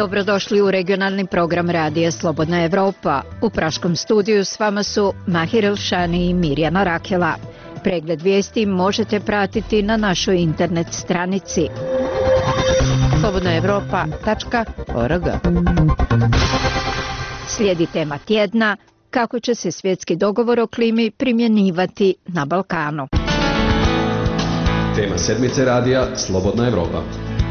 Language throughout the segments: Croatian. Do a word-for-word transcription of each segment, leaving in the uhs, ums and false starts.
Dobrodošli u regionalni program radija Slobodna Evropa. U praškom studiju s vama su Mahir Elšani i Mirjana Rakela. Pregled vijesti možete pratiti na našoj internet stranici slobodna evropa tačka org. Slijedi tema tjedna, kako će se svjetski dogovor o klimi primjenjivati na Balkanu. Tema sedmice radija Slobodna Evropa.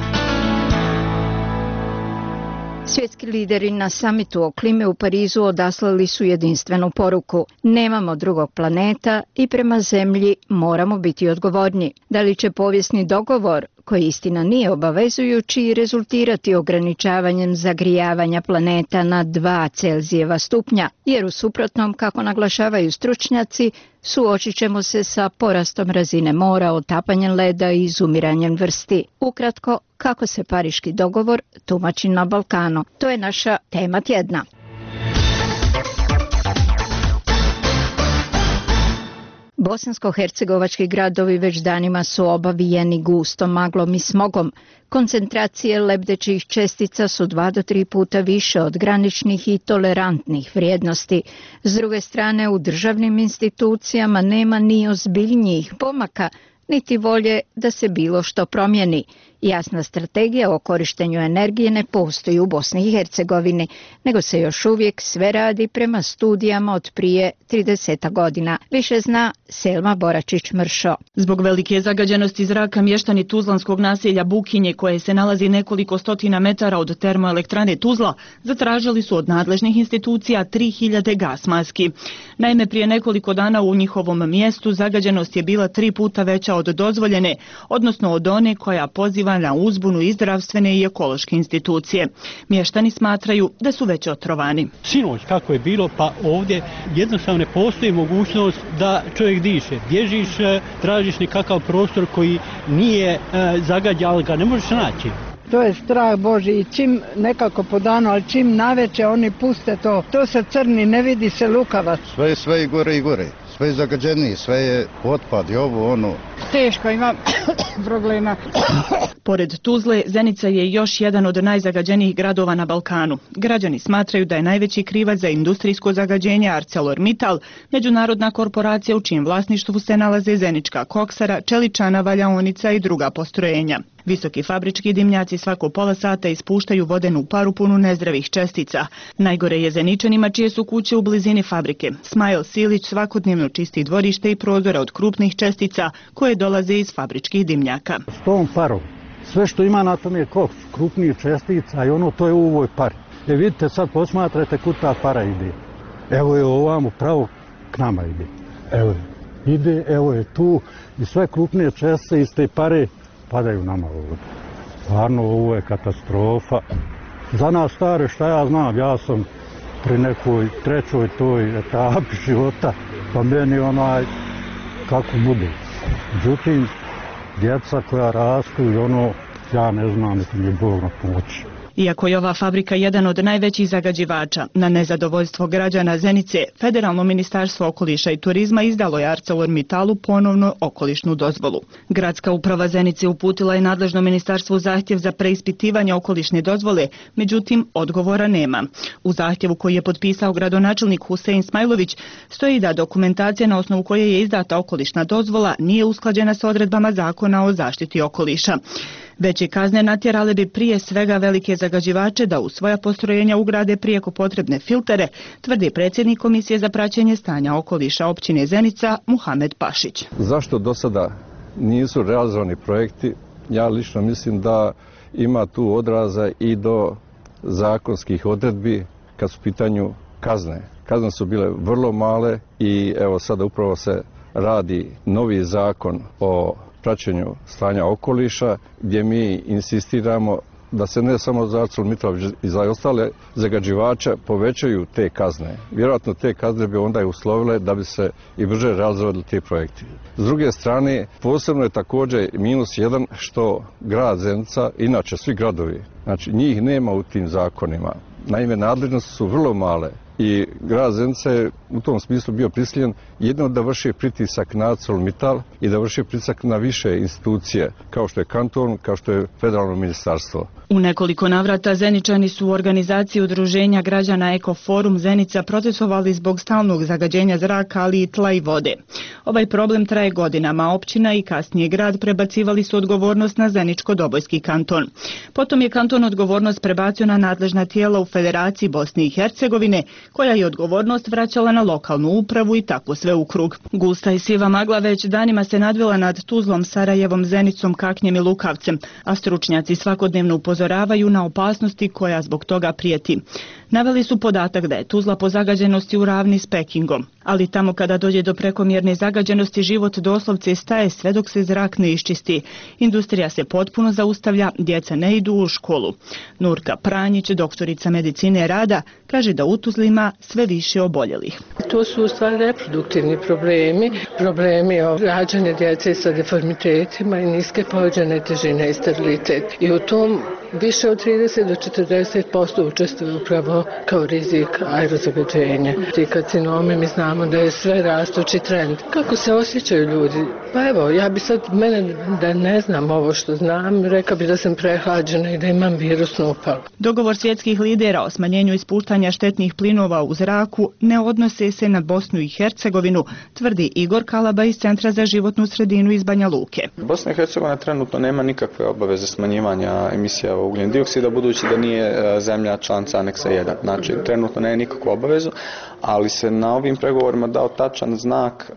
Svjetski lideri na samitu o klimi u Parizu odaslali su jedinstvenu poruku. Nemamo drugog planeta i prema zemlji moramo biti odgovorni. Da li će povijesni dogovor, koji istina nije obavezujući, rezultirati ograničavanjem zagrijavanja planeta na dva Celzijeva stupnja, jer u suprotnom, kako naglašavaju stručnjaci, suočit ćemo se sa porastom razine mora, otapanjem leda i izumiranjem vrsti. Ukratko, kako se Pariški dogovor tumači na Balkanu. To je naša tema tjedna. Bosansko-hercegovački gradovi već danima su obavijeni gustom maglom i smogom. Koncentracije lebdećih čestica su dva do tri puta više od graničnih i tolerantnih vrijednosti. S druge strane, u državnim institucijama nema ni ozbiljnijih pomaka, niti volje da se bilo što promijeni. Jasna strategija o korištenju energije ne postoji u Bosni i Hercegovini, nego se još uvijek sve radi prema studijama od prije trideset godina. Više zna Selma Boračić-Mršo. Zbog velike zagađenosti zraka mještani tuzlanskog naselja Bukinje, koje se nalazi nekoliko stotina metara od termoelektrane Tuzla, zatražili su od nadležnih institucija tri hiljade gas maski. Naime, prije nekoliko dana u njihovom mjestu zagađenost je bila tri puta veća od dozvoljene, odnosno od one koja poziva na uzbunu i zdravstvene i ekološke institucije. Mještani smatraju da su već otrovani. Sinoć kako je bilo, pa ovdje jednostavno ne postoji mogućnost da čovjek diše. Bježiš, tražiš nekakav prostor koji nije zagađen, ali ga ne možeš naći. To je strah Boži i čim nekako po danu, ali čim naveče oni puste to, to se crni, ne vidi se lukavac. Sve je sve i gore i gore, sve je zagađeniji, sve je otpad i ovo ono. Teško ima problema. Pored Tuzle, Zenica je još jedan od najzagađenijih gradova na Balkanu. Građani smatraju da je najveći krivac za industrijsko zagađenje ArcelorMittal, međunarodna korporacija u čijem vlasništvu se nalaze zenička koksara, čeličana, valjaonica i druga postrojenja. Visoki fabrički dimnjaci svako pola sata ispuštaju vodenu paru punu nezdravih čestica. Najgore je Zeničanima čije su kuće u blizini fabrike. Smajl Silić svakodnevno čisti dvorište i prozore od krupnih čestica koje dolaze iz fabričkih dimnjaka. S tom parom, sve što ima na tom je koks, krupnih čestica i ono to je u ovoj pari. E vidite, sad posmatrajte kud ta para ide. Evo je ovamo pravo k nama ide. Evo je, ide, evo je tu i sve krupnije čestice iz te pare padaju nama ovdje. Stvarno, ovo je katastrofa. Za nas stare, šta ja znam, ja sam pri nekoj trećoj toj etapi života, pa meni onaj, kako bude. Međutim, djeca koja rastu i ono, ja ne znam, niti mi Bog na pomoći. Iako je ova fabrika jedan od najvećih zagađivača, na nezadovoljstvo građana Zenice, Federalno ministarstvo okoliša i turizma izdalo je ArcelorMittalu ponovno okolišnu dozvolu. Gradska uprava Zenice uputila je nadležno ministarstvu zahtjev za preispitivanje okolišne dozvole, međutim odgovora nema. U zahtjevu koji je potpisao gradonačelnik Husein Smajlović stoji da dokumentacija na osnovu koje je izdata okolišna dozvola nije usklađena s odredbama zakona o zaštiti okoliša. Veće kazne natjerale bi prije svega velike zagađivače da u svoja postrojenja ugrade prijeko potrebne filtere, tvrdi predsjednik Komisije za praćenje stanja okoliša općine Zenica Muhamed Pašić. Zašto do sada nisu realizovani projekti? Ja lično mislim da ima tu odraza i do zakonskih odredbi kad su u pitanju kazne. Kazne su bile vrlo male i evo sada upravo se radi novi zakon o praćenju stanja okoliša, gdje mi insistiramo da se ne samo za ArcelorMittal i za ostale zagađivače povećaju te kazne. Vjerojatno te kazne bi onda i uslovile da bi se i brže realizovali ti projekti. S druge strane, posebno je također minus jedan što grad Zenica, inače svi gradovi, znači njih nema u tim zakonima. Naime, nadležnosti su vrlo male i grad Zenica je u tom smislu bio prisiljen jedno da vrši pritisak na ArcelorMittal i da vrši pritisak na više institucije, kao što je kanton, kao što je federalno ministarstvo. U nekoliko navrata Zeničani su u organizaciji udruženja građana Ekoforum Zenica protestovali zbog stalnog zagađenja zraka, ali i tla i vode. Ovaj problem traje godinama. Općina i kasnije grad prebacivali su odgovornost na Zeničko-Dobojski kanton. Potom je kanton odgovornost prebacio na nadležna tijela u Federaciji Bosne i Hercegovine, koja je odgovornost vraćala na lokalnu upravu i tako sve u krug. Gusta i siva magla već danima se nadvila nad Tuzlom, Sarajevom, Zenicom, Kaknjem i Lukavcem, a stručnjaci svakodnevno upozoravaju na opasnosti koja zbog toga prijeti. Naveli su podatak da je Tuzla po zagađenosti u ravni s Pekingom, ali tamo kada dođe do prekomjerne zagađenosti život doslovce staje sve dok se zrak ne iščisti. Industrija se potpuno zaustavlja, djeca ne idu u školu. Nurka Pranjić, doktorica medicine rada, kaže da u Tuzli ima sve više oboljelih. To su u stvari reproduktivni problemi, problemi rađanja djece sa deformitetima i niske povećane težine i sterilitet. I u tom više od trideset do četrdeset posto učestvuje upravo kao rizik aerozagađenja. Ti karcinomi, mi znamo da je sve rastući trend. Kako se osjećaju ljudi? Pa evo, ja bi sad, mene da ne znam ovo što znam, rekao bi da sam prehlađena i da imam virusnu upalu. Dogovor svjetskih lidera o smanjenju ispuštanja štetnih plinova u zraku ne odnose se na Bosnu i Hercegovinu, tvrdi Igor Kalaba iz Centra za životnu sredinu iz Banja Luke. Bosna i Hercegovina trenutno nema nikakve obaveze smanjivanja emisija ugljen dioksida, budući da nije zemlja članica aneksa jedan. Znači, trenutno nema nikakvu obavezu, ali se na ovim pregovorima dao tačan znak,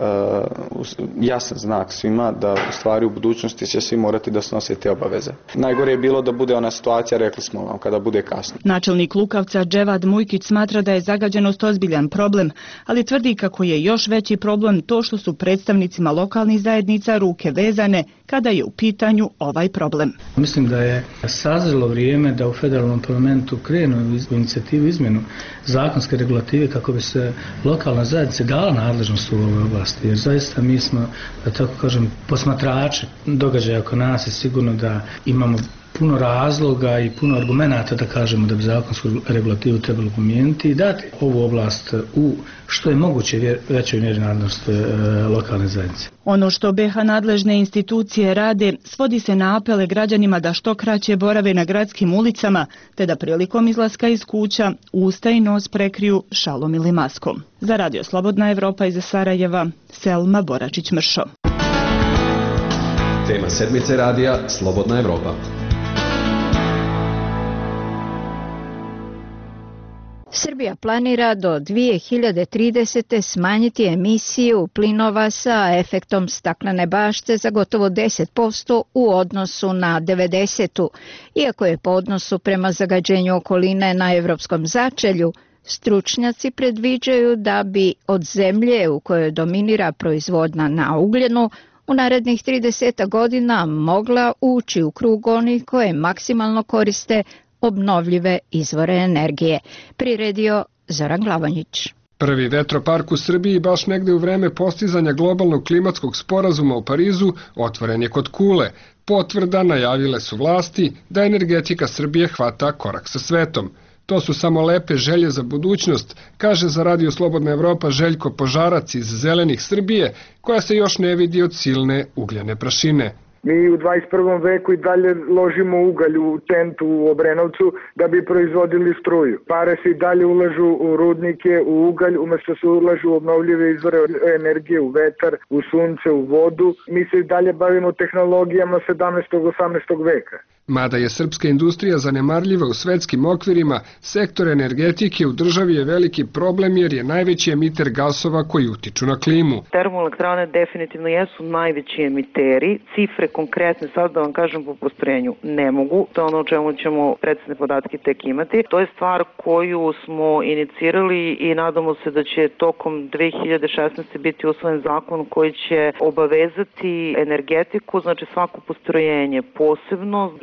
jasan znak svima da u stvari u budućnosti će svi morati da snose te obaveze. Najgore je bilo da bude ona situacija, rekli smo vam, kada bude kasno. Načelnik Lukavca Dževad Mujkić smatra da je zagađenost ozbiljan problem, ali tvrdi kako je još veći problem to što su predstavnicima lokalnih zajednica ruke vezane kada je u pitanju ovaj problem. Mislim da je sazrelo vrijeme da u federalnom parlamentu krenu u inicijativu izmjenu zakonske regulative kako bi se lokalna zajednica dala nadležnost u ovoj oblasti, jer zaista mi smo, da tako kažem, posmatrači događaja oko nas i sigurno da imamo puno razloga i puno argumenata da kažemo da bi zakonsku regulativu trebalo promijeniti i dati ovu oblast u što je moguće većoj mjeri nadležnost e, lokalne zajednice. Ono što B iH nadležne institucije rade svodi se na apele građanima da što kraće borave na gradskim ulicama, te da prilikom izlaska iz kuća usta i nos prekriju šalom ili maskom. Za Radio Slobodna Evropa iz Sarajeva, Selma Boračić-Mršo. Tema sedmice radija Slobodna Evropa. Srbija planira do dvije hiljade tridesete. smanjiti emisiju plinova sa efektom staklene bašte za gotovo deset posto u odnosu na devedesetu. Iako je po odnosu prema zagađenju okoline na evropskom začelju, stručnjaci predviđaju da bi od zemlje u kojoj dominira proizvodnja na ugljenu u narednih trideset godina mogla ući u krug onih koje maksimalno koriste obnovljive izvore energije. Priredio Zoran Glavonjić. Prvi vetropark u Srbiji baš negde u vreme postizanja globalnog klimatskog sporazuma u Parizu otvoren je kod Kule. Potvrda najavile su vlasti da energetika Srbije hvata korak sa svetom. To su samo lepe želje za budućnost, kaže za Radio Slobodna Evropa Željko Požarac iz Zelenih Srbije, koja se još ne vidi od silne ugljene prašine. Mi u dvadeset prvom veku i dalje ložimo ugalj u Tentu u Obrenovcu da bi proizvodili struju. Pare se i dalje ulažu u rudnike, u ugalj, umjesto se ulažu u obnovljive izvore energije, u vetar, u sunce, u vodu. Mi se i dalje bavimo tehnologijama sedamnaestog i osamnaestog veka. Mada je srpska industrija zanemarljiva u svetskim okvirima, sektor energetike u državi je veliki problem jer je najveći emiter gasova koji utiču na klimu. Termoelektrane definitivno jesu najveći emiteri. Cifre konkretne, sad da vam kažem po postrojenju, ne mogu. To je ono o čemu ćemo precizne podatke tek imati. To je stvar koju smo inicirali i nadamo se da će tokom dve hiljade šesnaeste. biti usvojen zakon koji će obavezati energetiku, znači svako postrojenje posebno i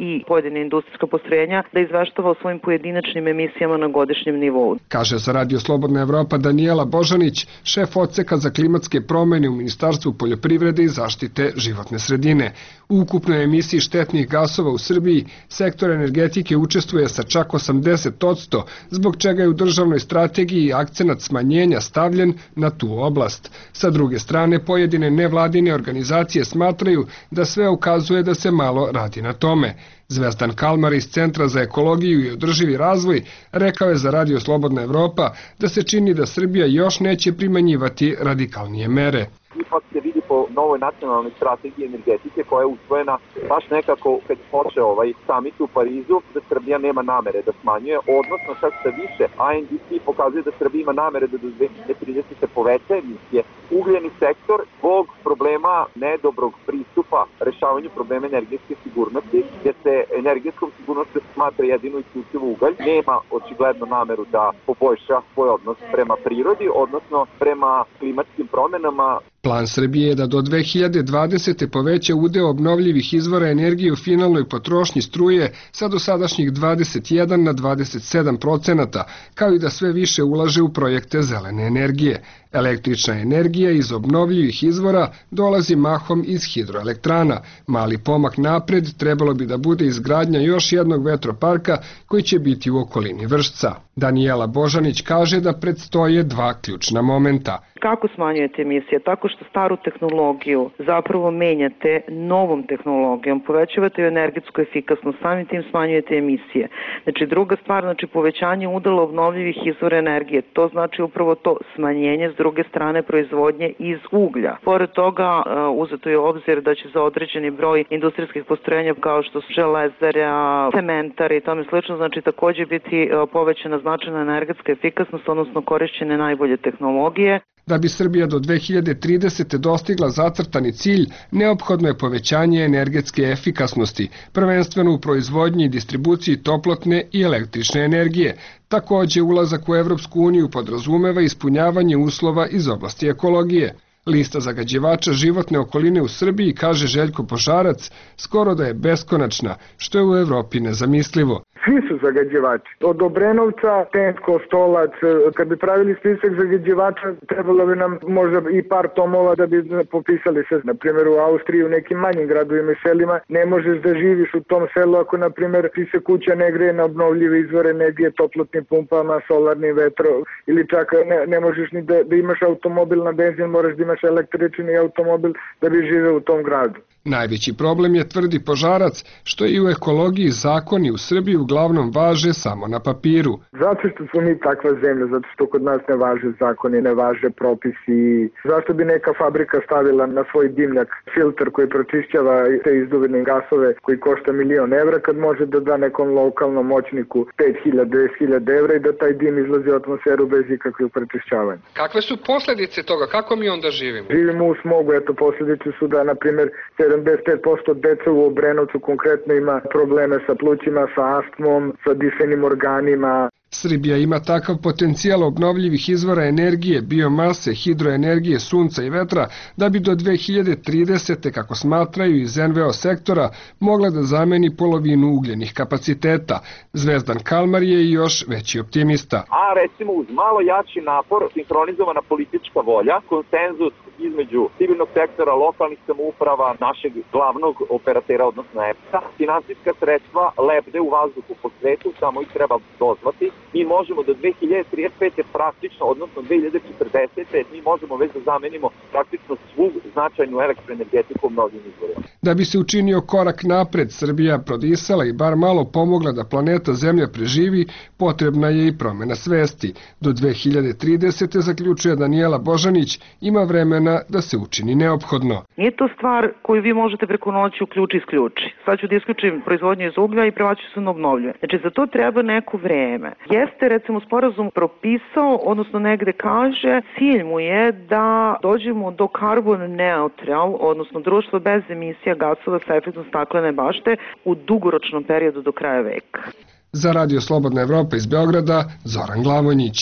i pojedine industrijska postrojenja da izveštava o svojim pojedinačnim emisijama na godišnjem nivou. Kaže za Radio Slobodna Evropa Danijela Božanić, šef odseka za klimatske promene u Ministarstvu poljoprivrede i zaštite životne sredine. U ukupnoj emisiji štetnih gasova u Srbiji sektor energetike učestvuje sa čak osamdeset odsto, zbog čega je u državnoj strategiji akcenat smanjenja stavljen na tu oblast. Sa druge strane, pojedine nevladine organizacije smatraju da sve ukazuje da se malo radi na tome. Zvezdan Kalmar iz Centra za ekologiju i održivi razvoj rekao je za Radio Slobodna Evropa da se čini da Srbija još neće primenjivati radikalnije mere. Ipak se vidi po novoj nacionalnoj strategiji energetike koja je usvojena baš nekako kad počeo ovaj samit u Parizu, da Srbija nema namere da smanjuje, odnosno čak sa više A N D C pokazuje da Srbija ima namere da do dve hiljade tridesete poveća emisije. Ugljeni sektor zbog problema nedobrog pristupa rešavanju problema energetske sigurnosti, jer se energetskom sigurnošću smatra jedino isključivo ugalj, nema očigledno nameru da poboljša svoj odnos prema prirodi, odnosno prema klimatskim promenama. Plan Srbije je da do dve hiljade dvadesete poveća udeo obnovljivih izvora energije u finalnoj potrošnji struje sa dosadašnjih dvadeset jedan na dvadeset sedam procenata, kao i da sve više ulaže u projekte zelene energije. Električna energija iz obnovljivih izvora dolazi mahom iz hidroelektrana. Mali pomak napred trebalo bi da bude izgradnja još jednog vetroparka koji će biti u okolini Vršca. Danijela Božanić kaže da predstoje dva ključna momenta. Kako smanjujete emisije? Tako što staru tehnologiju zapravo menjate novom tehnologijom, povećavate energetsku efikasnost, samim tim smanjujete emisije. Znači druga stvar, znači povećanje udela obnovljivih izvora energije, to znači upravo to smanjenje s druge strane proizvodnje iz uglja. Pored toga uzeto je obzir da će za određeni broj industrijskih postrojenja kao što su železare, cementare i tome slično, znači takođe biti povećana značajna energetska efikasnost, odnosno korišćene najbolje tehnologije. Da bi Srbija do dve hiljade tridesete dostigla zacrtani cilj, neophodno je povećanje energetske efikasnosti, prvenstveno u proizvodnji i distribuciji toplotne i električne energije. Takođe, ulazak u Evropsku uniju podrazumeva ispunjavanje uslova iz oblasti ekologije. Lista zagađivača životne okoline u Srbiji, kaže Željko Požarac, skoro da je beskonačna, što je u Evropi nezamislivo. Svi su zagađivači. Od Obrenovca, Tensko, Stolac, kad bi pravili spisak zagađivača, trebalo bi nam možda i par tomova da bi popisali se. Na primjer, u Austriji, u nekim manjim gradovima i selima, ne možeš da živiš u tom selu ako, na primjer, ti se kuća ne greje na obnovljive izvore energije, toplotnim pumpama, solarnim vetro, ili čak ne, ne možeš ni da, da imaš automobil na benzin, moraš da imaš električni automobil da bi živeo u tom gradu. Najveći problem je, tvrdi Požarac, što i u ekologiji zakoni u Srbiji uglavnom važe samo na papiru. Zato što smo mi takva zemlja, zato što kod nas ne važe zakoni, ne važe propisi. Zašto bi neka fabrika stavila na svoj dimnjak filter koji pročišćava te izduvene gasove koji košta milion evra, kad može da da nekom lokalnom moćniku pet hiljada, deset hiljada evra i da taj dim izlazi u atmosferu bez ikakvih prečišćavanja. Kakve su posljedice toga? Kako mi onda živimo? Živimo u smogu. Eto, posljedice su da, na primjer, sedamdeset pet posto deca u Obrenovcu konkretno ima probleme sa plućima, sa astmom, sa dišenim organima. Srbija ima takav potencijal obnovljivih izvora energije, biomase, hidroenergije, sunca i vetra, da bi do dve hiljade tridesete, kako smatraju iz N V O sektora, mogla da zameni polovinu ugljenih kapaciteta. Zvezdan Kalmar je još veći optimista. A recimo uz malo jači napor, sinhronizovana politička volja, konsenzus između civilnog sektora, lokalnih samouprava, našeg glavnog operatera, odnosno E P S-a, finansijska sredstva lebde u vazduhu po svetu, samo ih treba dozvati. Mi možemo do dve hiljade trideset pete praktično, odnosno dve hiljade četrdesete mi možemo već da zamenimo praktično svu značajnu elektroenergetiku obnovljivim izvorima. Da bi se učinio korak napred, Srbija prodisala i bar malo pomogla da planeta Zemlja preživi, potrebna je i promena svesti. Do dve hiljade tridesete, zaključuje Danijela Božanić, ima vremena da se učini neophodno. Nije to stvar koju vi možete preko noći uključi isključi. Sad ću da isključim proizvodnju iz uglja i prevaću se na obnovljive. Znači, za to treba neko vreme. Jeste, recimo, sporazum propisao, odnosno negde kaže, cilj mu je da dođemo do carbon neutral, odnosno društvo bez emisija gasova sa efektom staklene bašte u dugoročnom periodu do kraja veka. Za Radio Slobodna Evropa iz Beograda, Zoran Glavonjić.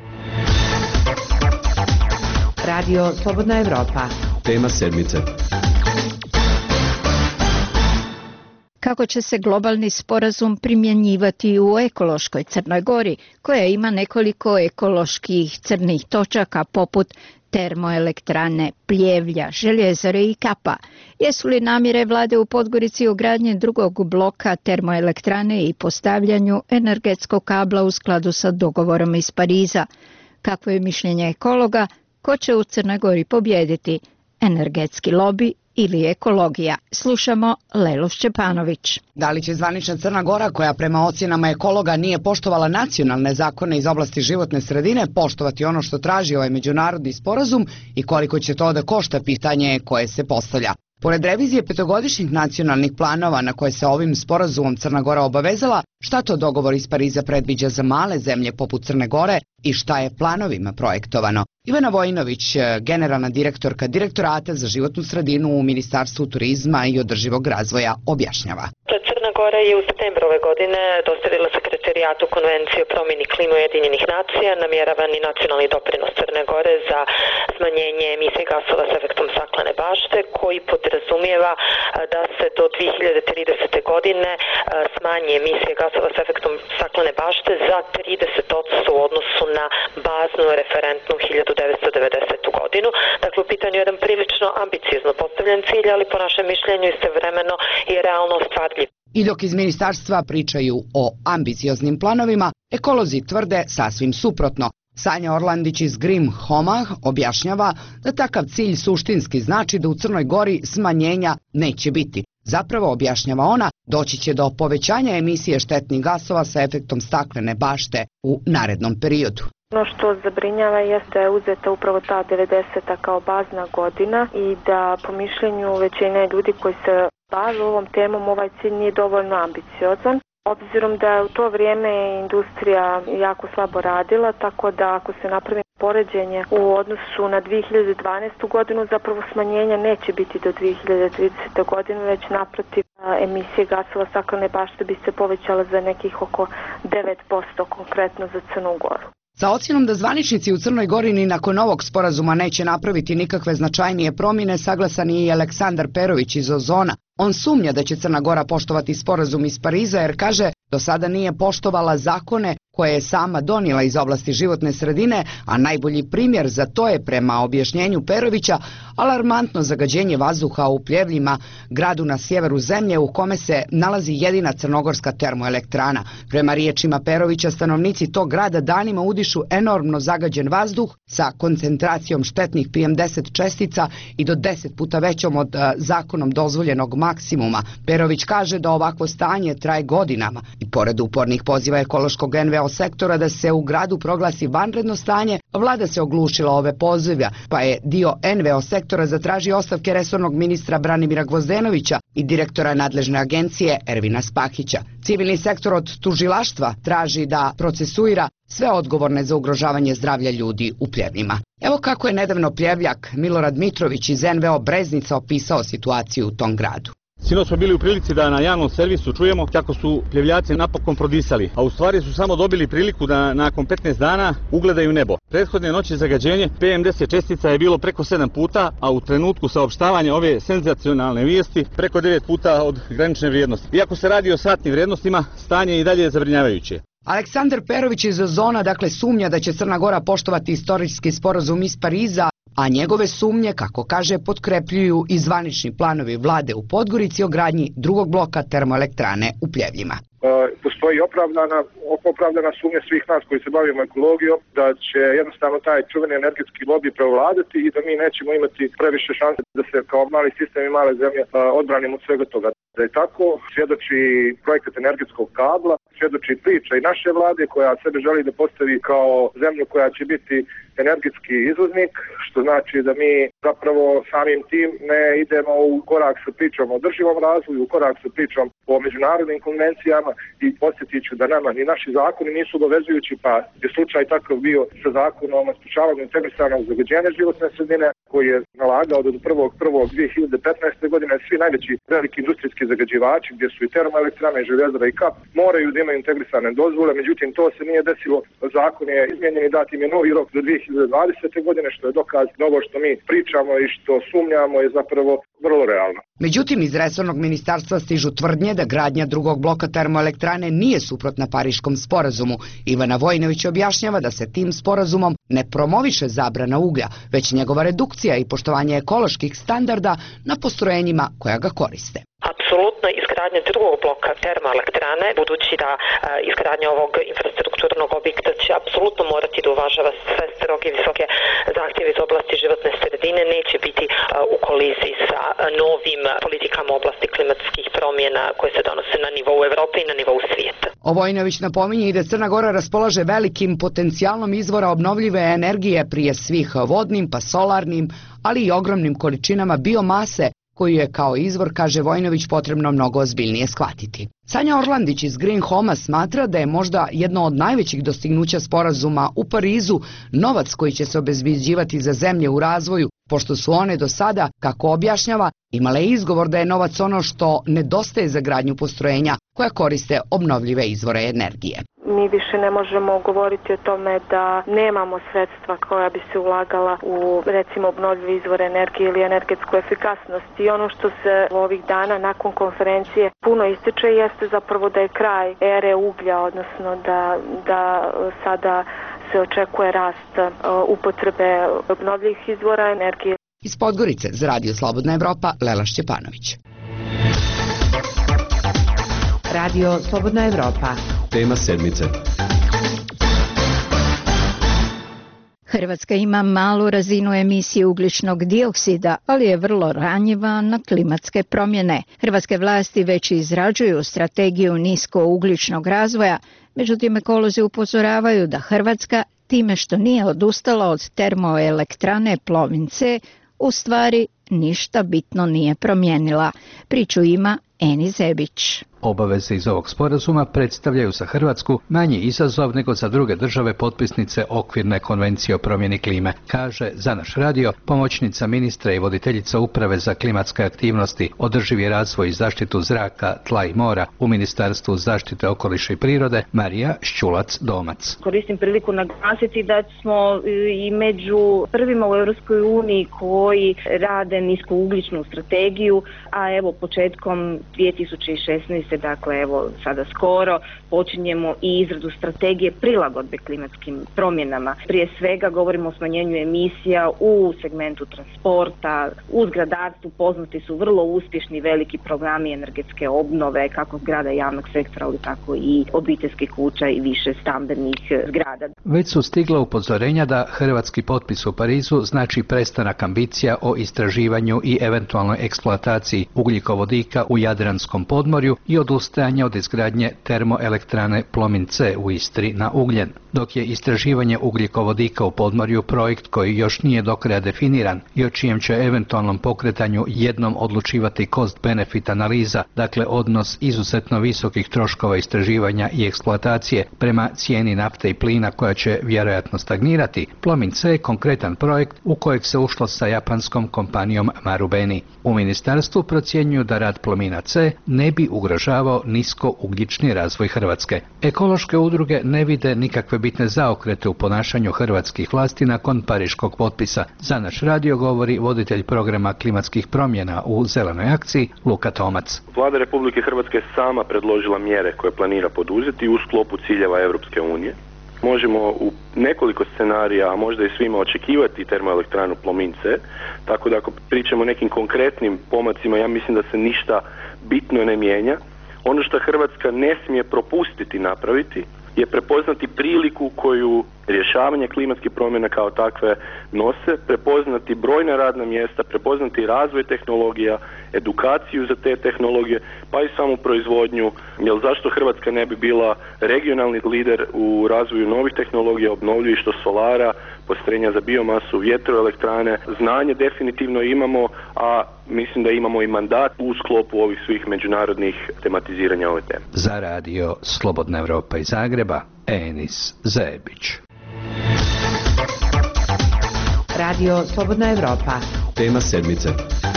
Radio Slobodna Evropa. Tema sedmice. kako će se globalni sporazum primjenjivati u ekološkoj Crnoj Gori, koja ima nekoliko ekoloških crnih točaka poput termoelektrane Pljevlja, Željezare i Kapa. Jesu li namjere vlade u Podgorici o gradnji drugog bloka termoelektrane i postavljanju energetskog kabla u skladu sa dogovorom iz Pariza? Kakvo je mišljenje ekologa? Ko će u Crnoj Gori pobijediti? Energetski lobi ili ekologija? Slušamo Lelu Šćepanović. Da li će zvanična Crna Gora, koja prema ocjenama ekologa nije poštovala nacionalne zakone iz oblasti životne sredine, poštovati ono što traži ovaj međunarodni sporazum i koliko će to da košta, pitanje koje se postavlja. Pored revizije petogodišnjih nacionalnih planova na koje se ovim sporazumom Crna Gora obavezala, šta to dogovor iz Pariza predviđa za male zemlje poput Crne Gore i šta je planovima projektovano? Ivana Vojinović, generalna direktorka Direktorata za životnu sredinu u Ministarstvu turizma i održivog razvoja, objašnjava. Crna Gora je u septembru ove godine dostavila sekretarijatu Konvencije o promjeni klime Ujedinjenih nacija namjeravani nacionalni doprinos Crne Gore za smanjenje emisije gasova s efektom staklene bašte, koji podrazumijeva da se do dvije hiljade tridesete. godine smanji emisije gasova s efektom staklene bašte za trideset posto u odnosu na baznu referentnu hiljadu devetsto devedesete. godinu. Dakle, u pitanju je jedan prilično ambiciozno postavljen cilj, ali po našem mišljenju istovremeno je realno ostvarljiv. I dok iz ministarstva pričaju o ambicioznim planovima, ekolozi tvrde sasvim suprotno. Sanja Orlandić iz Grim Homa objašnjava da takav cilj suštinski znači da u Crnoj Gori smanjenja neće biti. Zapravo, objašnjava ona, doći će do povećanja emisije štetnih gasova sa efektom staklene bašte u narednom periodu. Ono što zabrinjava jeste da je uzeta upravo ta devedeseta kao bazna godina i da po mišljenju većine ljudi koji se bave ovom temom ovaj cilj nije dovoljno ambiciozan. Obzirom da je u to vrijeme industrija jako slabo radila, tako da ako se napravi poređenje u odnosu na dvije hiljade dvanaestu. godinu, zapravo smanjenja neće biti do dvije hiljade tridesete. godine, već naprotiv emisije gasova staklene bašte bi se povećala za nekih oko devet posto konkretno za Crnu Goru. Sa ocjenom da zvaničnici u Crnoj Gori ni nakon ovog sporazuma neće napraviti nikakve značajnije promjene, saglasan je i Aleksandar Perović iz Ozona. On sumnja da će Crna Gora poštovati sporazum iz Pariza jer, kaže, do sada nije poštovala zakone koje je sama donijela iz oblasti životne sredine, a najbolji primjer za to je, prema objašnjenju Perovića, alarmantno zagađenje vazduha u Pljevljima, gradu na sjeveru zemlje u kome se nalazi jedina crnogorska termoelektrana. Prema riječima Perovića, stanovnici tog grada danima udišu enormno zagađen vazduh sa koncentracijom štetnih P M deset čestica i do deset puta većom od a, zakonom dozvoljenog maksimuma. Perović kaže da ovakvo stanje traje godinama i pored upornih poziva ekološkog N V O sektora da se u gradu proglasi vanredno stanje, vlada se oglušila ove pozive, pa je dio N V O sektora zatražio ostavke resornog ministra Branimira Gvozdenovića i direktora nadležne agencije Ervina Spahića. Civilni sektor od tužilaštva traži da procesuira sve odgovorne za ugrožavanje zdravlja ljudi u Pljevljima. Evo kako je nedavno Pljevljak Milorad Mitrović iz N V O Breznica opisao situaciju u tom gradu. Sinoć smo bili u prilici da na javnom servisu čujemo kako su Pljevljaci napokon prodisali, a u stvari su samo dobili priliku da nakon petnaest dana ugledaju nebo. Prethodne noći zagađenje P M deset čestica je bilo preko sedam puta, a u trenutku saopštavanja ove senzacionalne vijesti preko devet puta od granične vrijednosti. Iako se radi o satnim vrijednostima, stanje je i dalje zabrinjavajuće. Aleksandar Perović iz Ozona dakle sumnja da će Crna Gora poštovati istorijski sporazum iz Pariza, a njegove sumnje, kako kaže, potkrepljuju i zvanični planovi vlade u Podgorici o gradnji drugog bloka termoelektrane u Pljevljima. Postoji opravdana, opravdana sumnja svih nas koji se bavimo ekologijom da će jednostavno taj čuveni energetski lobby prevladati i da mi nećemo imati previše šanse da se kao mali sistem i male zemlje odbranimo od svega toga. Da je tako, svjedoči projekat energetskog kabla, svjedoči priča i naše vlade koja sebe želi da postavi kao zemlju koja će biti energetski izvoznik, što znači da mi zapravo samim tim ne idemo u korak sa pričom o održivom razvoju, u korak sa pričom o međunarodnim konvencijama i posjetit ću da nama ni naši zakoni nisu obavezujući, pa je slučaj takav bio sa zakonom o sprečavanju integrisanog zagađenja životne sredine koji je nalagao da do prvog prvog dve hiljade petnaeste. godine svi najveći veliki industrijski zagađivači, gdje su i termoelektrane, i željezara i kap, moraju da imaju integrisane dozvole, međutim to se nije desilo. Zakon je izmijenjen i dat im je novi rok do dve hiljade dvadesete. godine, što je dokaz da ovo što mi pričamo i što sumnjamo je zapravo vrlo realno. Međutim, iz resornog ministarstva stižu tvrdnje da gradnja drugog bloka termoelektrane nije suprotna Pariškom sporazumu. Ivana Vojinović objašnjava da se tim sporazumom ne promoviše zabrana uglja, već njegova redukcija i poštovanje ekoloških standarda na postrojenjima koja ga koriste. Apsolutno izgradnja drugog bloka termoelektrane, budući da izgradnja ovog infrastrukturnog objekta će apsolutno morati da uvažava sve stroge visoke zahtjeve iz oblasti životne sredine, neće biti u koliziji sa novim politikama u oblasti klimatskih promjena koje se donose na nivou Evrope i na nivou svijeta. Vojinović napominje i da Crna Gora raspolaže velikim potencijalom izvora obnovljive energije, prije svih vodnim pa solarnim, ali i ogromnim količinama biomase, koju je kao izvor, kaže Vojinović, potrebno mnogo ozbiljnije shvatiti. Sanja Orlandić iz Green Home-a smatra da je možda jedno od najvećih dostignuća sporazuma u Parizu novac koji će se obezbeđivati za zemlje u razvoju, pošto su one do sada, kako objašnjava, imale izgovor da je novac ono što nedostaje za gradnju postrojenja koja koriste obnovljive izvore energije. Mi više ne možemo govoriti o tome da nemamo sredstva koja bi se ulagala u, recimo, obnovljive izvore energije ili energetsku efikasnost. I ono što se ovih dana nakon konferencije puno ističe jeste zapravo da je kraj ere uglja, odnosno da, da sada se očekuje rast upotrebe obnovljivih izvora energije. Iz Podgorice za Radio Slobodna Evropa, Lela Šćepanović. Radio Slobodna Evropa. Tema sedmice. Hrvatska ima malu razinu emisije ugljičnog dioksida, ali je vrlo ranjiva na klimatske promjene. Hrvatske vlasti već izrađuju strategiju niskougljičnog razvoja, međutim ekolozi upozoravaju da Hrvatska, time što nije odustala od termoelektrane Plomin C, u stvari ništa bitno nije promijenila. Priču ima Eni Zebić. Obaveze iz ovog sporazuma predstavljaju za Hrvatsku manji izazov nego za druge države potpisnice okvirne konvencije o promjeni klime, kaže za naš radio pomoćnica ministra i voditeljica uprave za klimatske aktivnosti, održivi razvoj i zaštitu zraka, tla i mora u Ministarstvu zaštite okoliša i prirode Marija Šćulac-Domac. Koristim priliku naglasiti da smo i među prvima u Europskoj uniji koji rade niskougljičnu strategiju, a evo početkom dvije tisuće šesnaeste. Dakle, evo sada skoro počinjemo i izradu strategije prilagodbe klimatskim promjenama. Prije svega govorimo o smanjenju emisija u segmentu transporta, u zgradarstvu poznati su vrlo uspješni veliki programi energetske obnove, kako zgrada javnog sektora, ali tako i obiteljskih kuća i više stambenih zgrada. Već su stigla upozorenja da hrvatski potpis u Parizu znači prestanak ambicija o istraživanju i eventualnoj eksploataciji ugljikovodika u Jadranskom podmorju i odustajanje od izgradnje termoelektrane Plomin C u Istri na ugljen. Dok je istraživanje ugljikovodika u podmorju projekt koji još nije do kraja definiran i o čijem će eventualnom pokretanju jednom odlučivati cost-benefit analiza, dakle odnos izuzetno visokih troškova istraživanja i eksploatacije prema cijeni nafte i plina koja će vjerojatno stagnirati, Plomin C je konkretan projekt u kojeg se ušlo sa japanskom kompanijom Marubeni. U ministarstvu procjenjuju da rad Plomina C ne bi ugrožavao niskougljični razvoj Hrvatske. Ekološke udruge ne vide nikakve bitne zaokrete u ponašanju hrvatskih vlasti nakon pariškog potpisa. Za naš radio govori voditelj programa klimatskih promjena u Zelenoj akciji Luka Tomac. Vlada Republike Hrvatske je sama predložila mjere koje planira poduzeti u sklopu ciljeva Europske unije. Možemo u nekoliko scenarija, a možda i svima, očekivati termoelektranu Plomin C, tako da ako pričamo o nekim konkretnim pomacima, ja mislim da se ništa bitno ne mijenja. Ono što Hrvatska ne smije propustiti napraviti je prepoznati priliku koju rješavanje klimatskih promjena kao takve nose, prepoznati brojna radna mjesta, prepoznati razvoj tehnologija, edukaciju za te tehnologije, pa i samu proizvodnju. Jer zašto Hrvatska ne bi bila regionalni lider u razvoju novih tehnologija, obnovljivih, što solara, postrojenja za biomasu, vjetroelektrane. Znanje definitivno imamo, a mislim da imamo i mandat u sklopu ovih svih međunarodnih tematiziranja ove teme. Za radio Slobodna Evropa iz Zagreba, Enis Zebić. Radio Slobodna Evropa. Tema sedmice.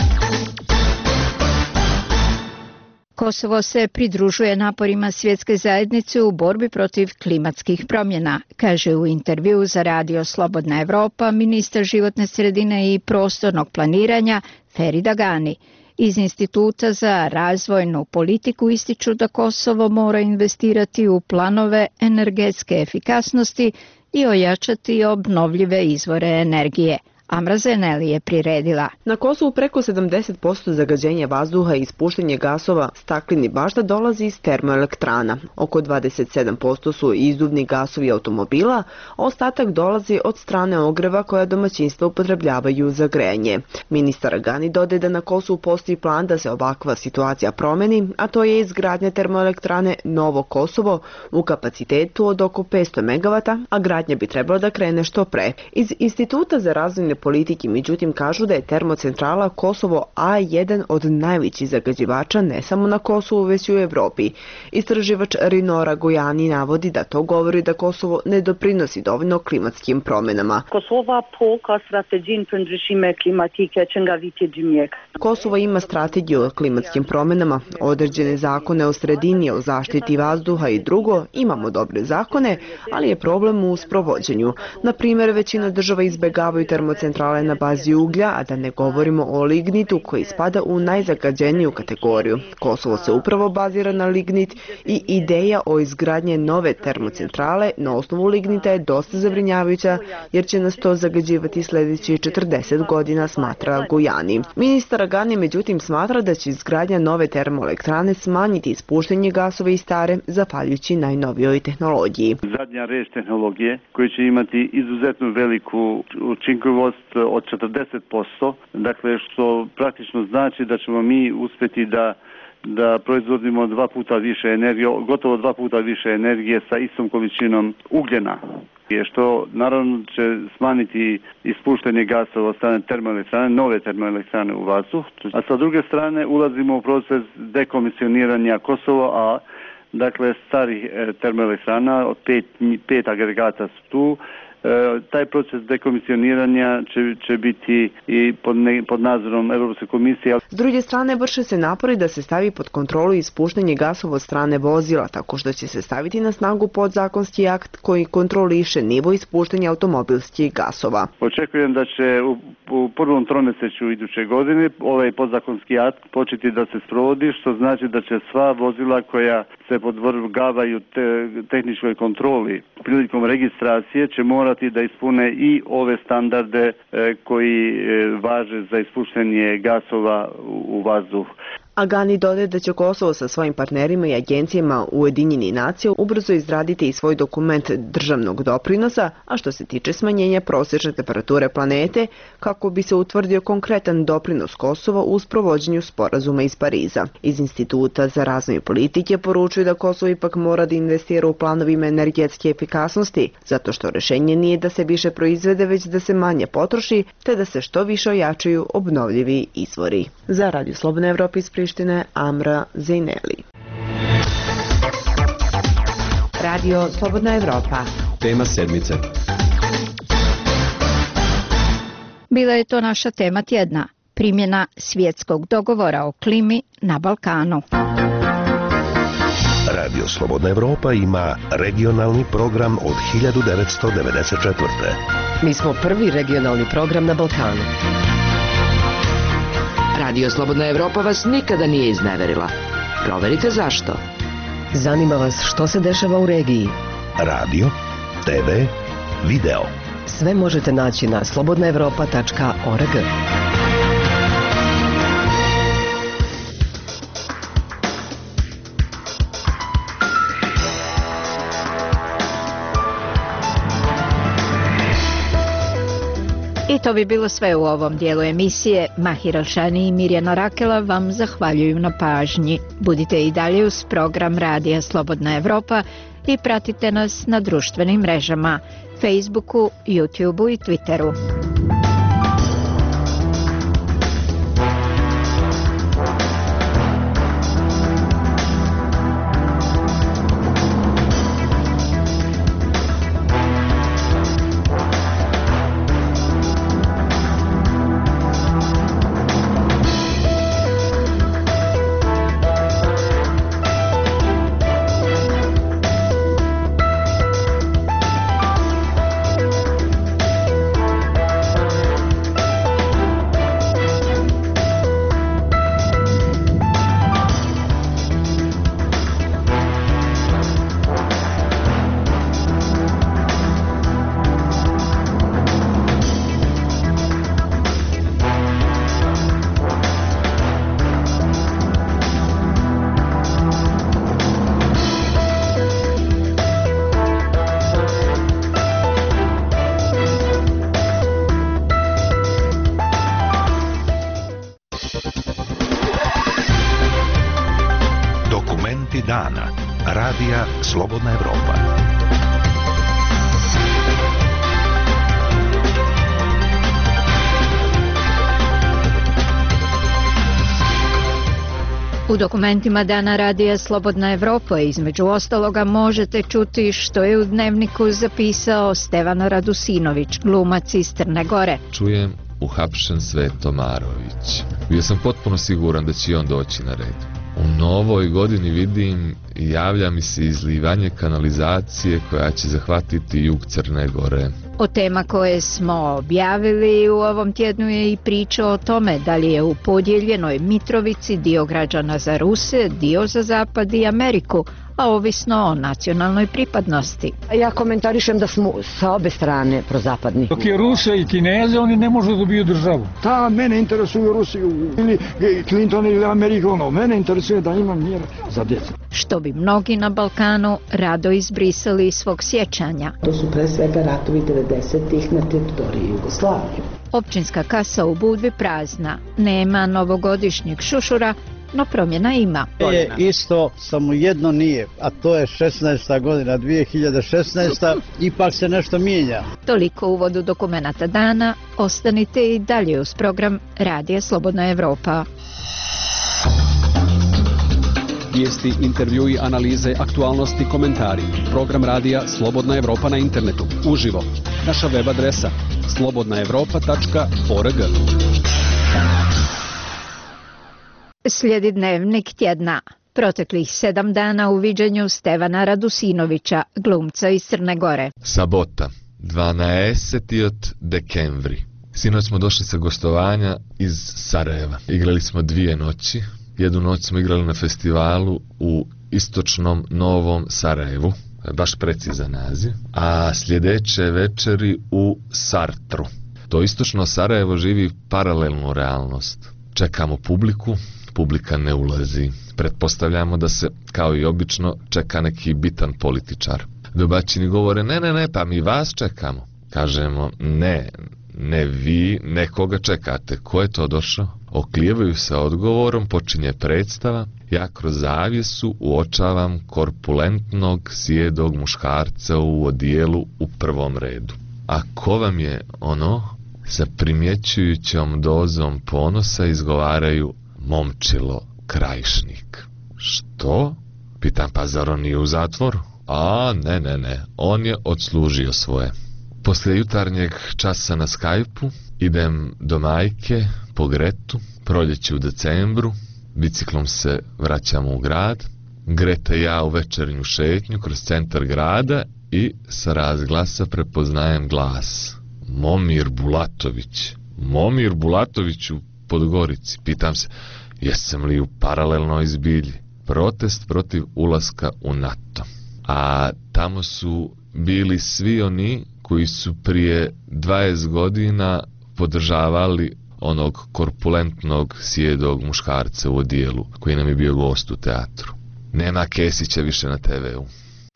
Kosovo se pridružuje naporima svjetske zajednice u borbi protiv klimatskih promjena, kaže u intervjuu za Radio Slobodna Evropa ministar životne sredine i prostornog planiranja Ferida Gani. Iz Instituta za razvojnu politiku ističu da Kosovo mora investirati u planove energetske efikasnosti i ojačati obnovljive izvore energije. Amra Zeneli je priredila. Na Kosovu preko sedamdeset posto zagađenja vazduha i ispuštanje gasova stakleni bašta dolazi iz termoelektrana. Oko dvadeset sedam posto su izduvni gasovi automobila, a ostatak dolazi od strane ogreva koja domaćinstva upotrebljavaju za grejanje. Ministar Gani dodaje da na Kosovu postoji plan da se ovakva situacija promeni, a to je izgradnja termoelektrane Novo Kosovo u kapacitetu od oko petsto megavata, a gradnja bi trebala da krene što pre. Iz Instituta za razvojne politike, međutim, kažu da je termocentrala Kosovo A jedan od najvećih zagađivača ne samo na Kosovu, već i u Evropi. Istraživač Rinora Gojani navodi da to govori da Kosovo ne doprinosi dovoljno klimatskim promjenama. Kosova po ka strategjin për ndryshime klimatike që nga viti dy mijë. Kosovo ima strategiju o klimatskim promjenama, određene zakone o sredini, o zaštiti vazduha i drugo, imamo dobre zakone, ali je problem u sprovođenju. Na primjer, većina država izbjegavaju termocentrale centrale na bazi uglja, a da ne govorimo o lignitu koji spada u najzagađeniju kategoriju. Kosovo se upravo bazira na lignit i ideja o izgradnje nove termocentrale na osnovu lignita je dosta zabrinjavajuća jer će nas to zagađivati sljedećih četrdeset godina, smatra Gojani. Ministar Gani međutim smatra da će izgradnja nove termoelektrane smanjiti ispuštanje gasova iz stare zahvaljujući najnovijoj tehnologiji. Zadnja reč tehnologije koja će imati izuzetno veliku učinkovost od četrdeset posto, dakle što praktično znači da ćemo mi uspjeti da da proizvodimo dva puta više energije, gotovo dva puta više energije sa istom količinom ugljena, što naravno će smanjiti ispuštanje gasova od strane termoelektrane, nove termoelektrane u vazduh. A sa druge strane ulazimo u proces dekomisioniranja Kosova, a dakle starih termoelektrana, od pet, pet agregata su tu. Taj proces dekomisioniranja će, će biti i pod, ne, pod nadzorom Europske komisije. S druge strane, vrše se napori da se stavi pod kontrolu ispuštanje gasova od strane vozila, tako što će se staviti na snagu podzakonski akt koji kontroliše nivo ispuštanja automobilskih gasova. Očekujem da će u, u prvom tromjesečju iduće godine ovaj podzakonski akt početi da se sprovodi, što znači da će sva vozila koja se podvrgavaju te, tehničkoj kontroli prilikom registracije će morati da ispune i ove standarde e, koji e, važe za ispuštanje gasova u, u vazduh. A Gani dodaje da će Kosovo sa svojim partnerima i agencijama Ujedinjenih nacija ubrzo izraditi i svoj dokument državnog doprinosa, a što se tiče smanjenja prosječne temperature planete, kako bi se utvrdio konkretan doprinos Kosova u sprovođenju sporazuma iz Pariza. Iz Instituta za razvoj politike poručuju da Kosovo ipak mora da investira u planovima energetske efikasnosti, zato što rješenje nije da se više proizvede, već da se manje potroši, te da se što više ojačaju obnovljivi izvori. Za Radio Slobodna Evropa iz Prištine, Amra Zeneli. Radio Slobodna Evropa. Tema sedmice. Bila je to naša tema tjedna. Primjena svjetskog dogovora o klimi na Balkanu. Radio Slobodna Evropa ima regionalni program od hiljadu devetsto devedeset četvrte. Mi smo prvi regionalni program na Balkanu. Radio Slobodna Evropa vas nikada nije izneverila. Proverite zašto. Zanima vas što se dešava u regiji. Radio, te ve, video. Sve možete naći na slobodna evropa tačka org. I to bi bilo sve u ovom dijelu emisije. Mahir Alšani i Mirjana Rakela vam zahvaljuju na pažnji. Budite i dalje uz program Radija Slobodna Evropa i pratite nas na društvenim mrežama, Facebooku, YouTubeu i Twitteru. Vesti dana. Radija Slobodna Evropa. U dokumentima Dana radija Slobodna Evropa između ostaloga možete čuti što je u dnevniku zapisao Stevan Radusinović, glumac iz Crne Gore. Čujem uhapšen Sveto Marović. Bio sam potpuno siguran da će on doći na red. U novoj godini vidim i javlja mi se izlivanje kanalizacije koja će zahvatiti jug Crne Gore. O tema koje smo objavili u ovom tjednu je i priča o tome da li je u podijeljenoj Mitrovici dio građana za Ruse, dio za Zapad i Ameriku, a ovisno o nacionalnoj pripadnosti. Ja komentarišem da smo sa obe strane prozapadni. Dok je Ruse i Kineze, oni ne može da dobiju državu. Ta, mene interesuju Rusiju ili Clinton ili Amerika, ono, mene interesuje da imam mir za djecu. Što bi mnogi na Balkanu rado izbrisali iz svog sjećanja. To su pre svega ratovi devedesetih na teritoriji Jugoslavije. Općinska kasa u Budvi prazna, nema novogodišnjeg šušura, no promjena ima. Je isto, samo jedno nije, a to je šesnaesta godina, dvije hiljade šesnaesta, ipak se nešto mijenja. Toliko u uvodu dokumenata dana, ostanite i dalje uz program Radija Slobodna Evropa. Vijesti, intervjui, analize, aktualnosti, komentari. Program Radija Slobodna Evropa na internetu, uživo. Naša web adresa slobodna evropa tačka org. Slijedi dnevnik tjedna. Proteklih sedam dana u viđenju Stevana Radusinovića, glumca iz Crne Gore. Sabota, dvanaesti dekembri. Sinoć smo došli sa gostovanja iz Sarajeva. Igrali smo dvije noći. Jednu noć smo igrali na festivalu u istočnom Novom Sarajevu, baš precizan naziv, a sljedeće večeri u Sartru. To istočno Sarajevo živi paralelnu realnost. Čekamo publiku, publika ne ulazi. Pretpostavljamo da se, kao i obično, čeka neki bitan političar. Domaćini govore, ne, ne, ne, pa mi vas čekamo. Kažemo, ne, ne vi, nekoga čekate. Ko je to došao? Oklijevaju se odgovorom, počinje predstava. Ja kroz zavjesu uočavam korpulentnog, sjedog muškarca u odijelu u prvom redu. A ko vam je ono? Sa primjećujućom dozom ponosa izgovaraju Momčilo Krajišnik. Što? Pitam, pa zar on nije u zatvoru? A, ne, ne, ne, on je odslužio svoje. Poslije jutarnjeg časa na Skype-u idem do majke po Gretu, proljeće u decembru, biciklom se vraćamo u grad, Greta i ja u večernju šetnju kroz centar grada i sa razglasa prepoznajem glas. Momir Bulatović. Momir Bulatović u Podgorici. Pitam se, jesam li u paralelnoj zbilji? Protest protiv ulaska u NATO. A tamo su bili svi oni koji su prije dvadeset godina podržavali onog korpulentnog sjedog muškarca u odijelu koji nam je bio gost u teatru. Nema Kesića više na te veu.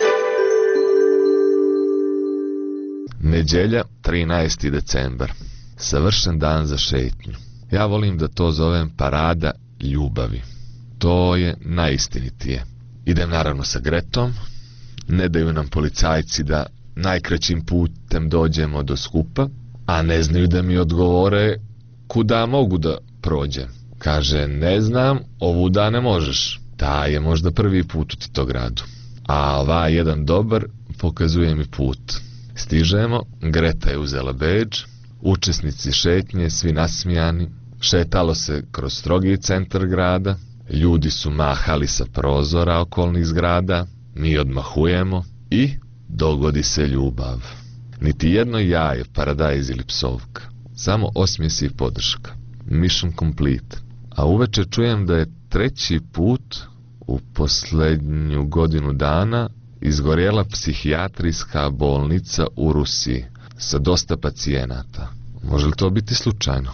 Nedjelja, trinaesti decembar. Savršen dan za šetnju. Ja volim da to zovem parada ljubavi. To je najistinitije. Idem naravno sa Gretom. Ne daju nam policajci da najkraćim putem dođemo do skupa, a ne znaju da mi odgovore kuda mogu da prođem. Kaže, ne znam, ovuda ne možeš. Ta je možda prvi put u Titogradu. A ova jedan dobar pokazuje mi put. Stižemo, Greta je uzela bedž, učesnici šetnje, svi nasmijani. Šetalo se kroz strogi centar grada, ljudi su mahali sa prozora okolnih zgrada, mi odmahujemo i dogodi se ljubav. Niti jedno jaje, paradajz ili psovka, samo osmijesi i podrška. Mission complete. A uveče čujem da je treći put u posljednju godinu dana izgorjela psihijatrijska bolnica u Rusiji sa dosta pacijenata. Može li to biti slučajno?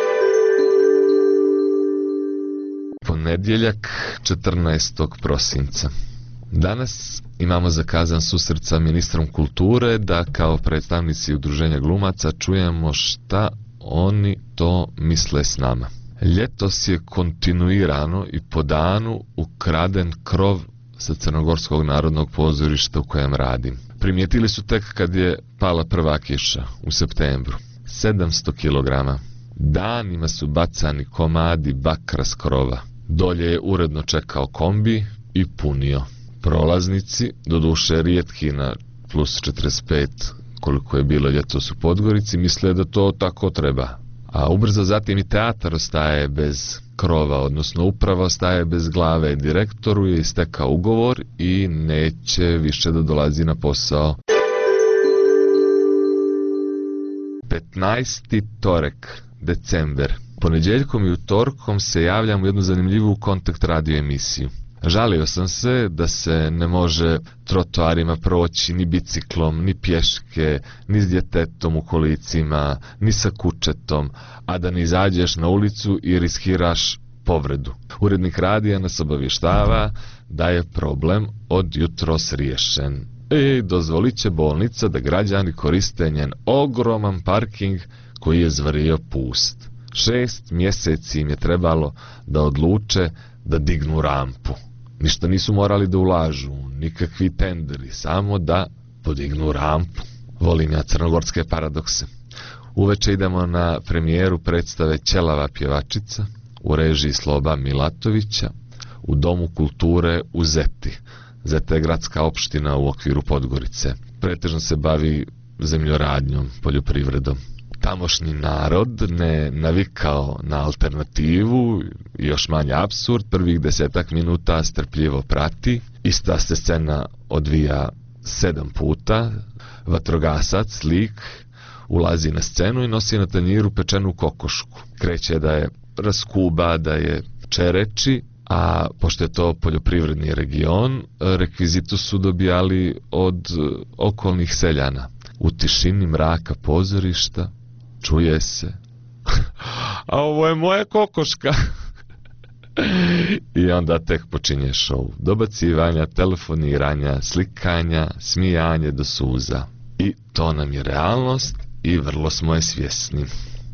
Ponedjeljak, četrnaestog prosinca. Danas imamo zakazan susret sa ministrom kulture da kao predstavnici udruženja glumaca čujemo šta oni to misle s nama. Ljetos je kontinuirano i po danu ukraden krov sa Crnogorskog narodnog pozorišta u kojem radim. Primijetili su tek kad je pala prva kiša u septembru. sedamsto kilograma. Danima su bacani komadi bakra s krova. Dolje je uredno čekao kombi i punio. Prolaznici, doduše rijetki na plus četrdeset pet koliko je bilo ljetos u Podgorici, misle da to tako treba. A ubrzo zatim i teatar ostaje bez krova, odnosno uprava ostaje bez glave. Direktoru je istekao ugovor i neće više da dolazi na posao. petnaesti torek, december. Ponedjeljkom i utorkom se javljam u jednu zanimljivu kontakt radio emisiju. Žalio sam se da se ne može trotoarima proći ni biciklom, ni pješke, ni s djetetom u kolicima, ni sa kućetom, a da ne izađeš na ulicu i riskiraš povredu. Urednik radija nas obavještava da je problem od jutros riješen. I dozvolit će bolnica da građani koriste njen ogroman parking koji je zvario pust. Šest mjeseci im je trebalo da odluče da dignu rampu. Ništa nisu morali da ulažu, nikakvi tenderi, samo da podignu rampu. Volim ja crnogorske paradokse. Uveče idemo na premijeru predstave Ćelava pjevačica u režiji Sloba Milatovića u Domu kulture u Zeti. Zeta je gradska opština u okviru Podgorice. Pretežno se bavi zemljoradnjom, poljoprivredom. Tamošnji narod ne navikao na alternativu, još manje apsurd, prvih desetak minuta strpljivo prati. Ista se scena odvija sedam puta. Vatrogasac, lik, ulazi na scenu i nosi na tanjiru pečenu kokošku. Kreće da je raskuba, da je čereči, a pošto je to poljoprivredni region, rekvizitu su dobijali od okolnih seljana. U tišini mraka pozorišta čuje se a ovo je moja kokoška. I onda tek počinje show. Dobacivanja, telefoniranja, slikanja, smijanje do suza. I to nam je realnost i vrlo smo je svjesni.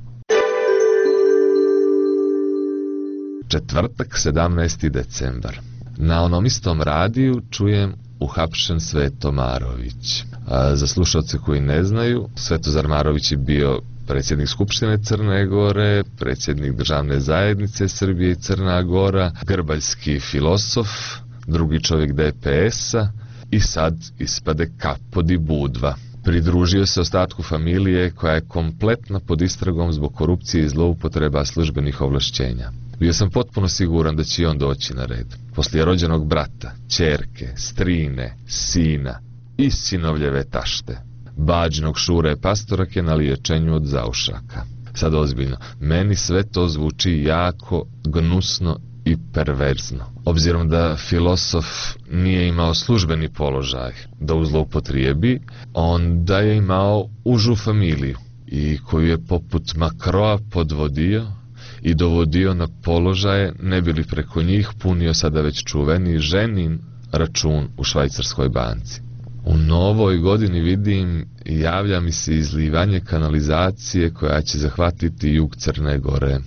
Četvrtak, sedamnaesti decembar. Na onom istom radiju čujem uhapšen Sveto Marović. A za slušalce koji ne znaju, Svetozar Marović je bio predsjednik Skupštine Crne Gore, predsjednik Državne zajednice Srbije i Crna Gora, grbaljski filosof, drugi čovjek D P S-a i sad ispade kapod i budva. Pridružio se ostatku familije koja je kompletna pod istragom zbog korupcije i zloupotreba službenih ovlašćenja. Bio sam potpuno siguran da će i on doći na red. Poslije rođenog brata, ćerke, strine, sina i sinovljeve tašte. Bađinog Šure Pastorak je na liječenju od zaušaka. Sad ozbiljno, meni sve to zvuči jako gnusno i perverzno. Obzirom da filosof nije imao službeni položaj da uzloupotrijebi, onda je imao užu familiju i koju je poput Makroa podvodio i dovodio na položaje, ne bi li preko njih punio sada već čuveni ženin račun u švajcarskoj banci. U novoj godini vidim i javlja mi se izlivanje kanalizacije koja će zahvatiti jug Crne Gore.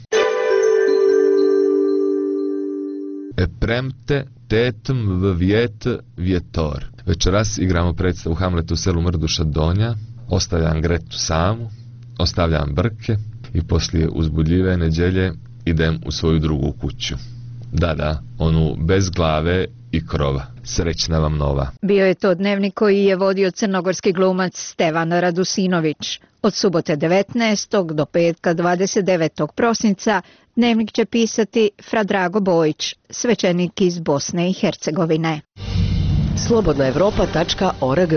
Epremte tetm vjet vjetor. Večeras igramo predstavu Hamlet u selu Mrduša Donja, ostavljam Gretu samu, ostavljam Brke i poslije uzbudljive nedjelje idem u svoju drugu kuću. Da, da, onu bez glave i krova. Srećna vam nova. Bio je to dnevnik koji je vodio crnogorski glumac Stevan Radusinović. Od subote devetnaestog do petka dvadeset devetog prosinca dnevnik će pisati Fra Drago Bojić, svećenik iz Bosne i Hercegovine. slobodna evropa tačka org.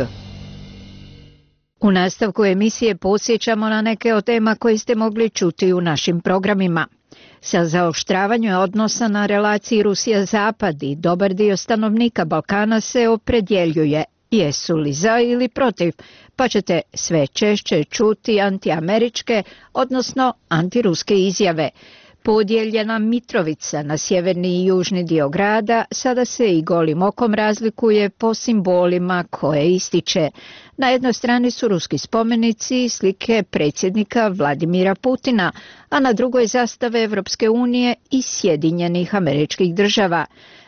U nastavku emisije podsjećamo na neke od tema koje ste mogli čuti u našim programima. Sa zaoštravanjem odnosa na relaciji Rusija-Zapad i dobar dio stanovnika Balkana se opredjeljuje jesu li za ili protiv, pa ćete sve češće čuti antiameričke, odnosno antiruske izjave. Podijeljena Mitrovica na sjeverni i južni dio grada sada se i golim okom razlikuje po simbolima koje ističe. Na jednoj strani su ruski spomenici i slike predsjednika Vladimira Putina, a na drugoj zastave Evropske unije i Sjedinjenih Američkih Država.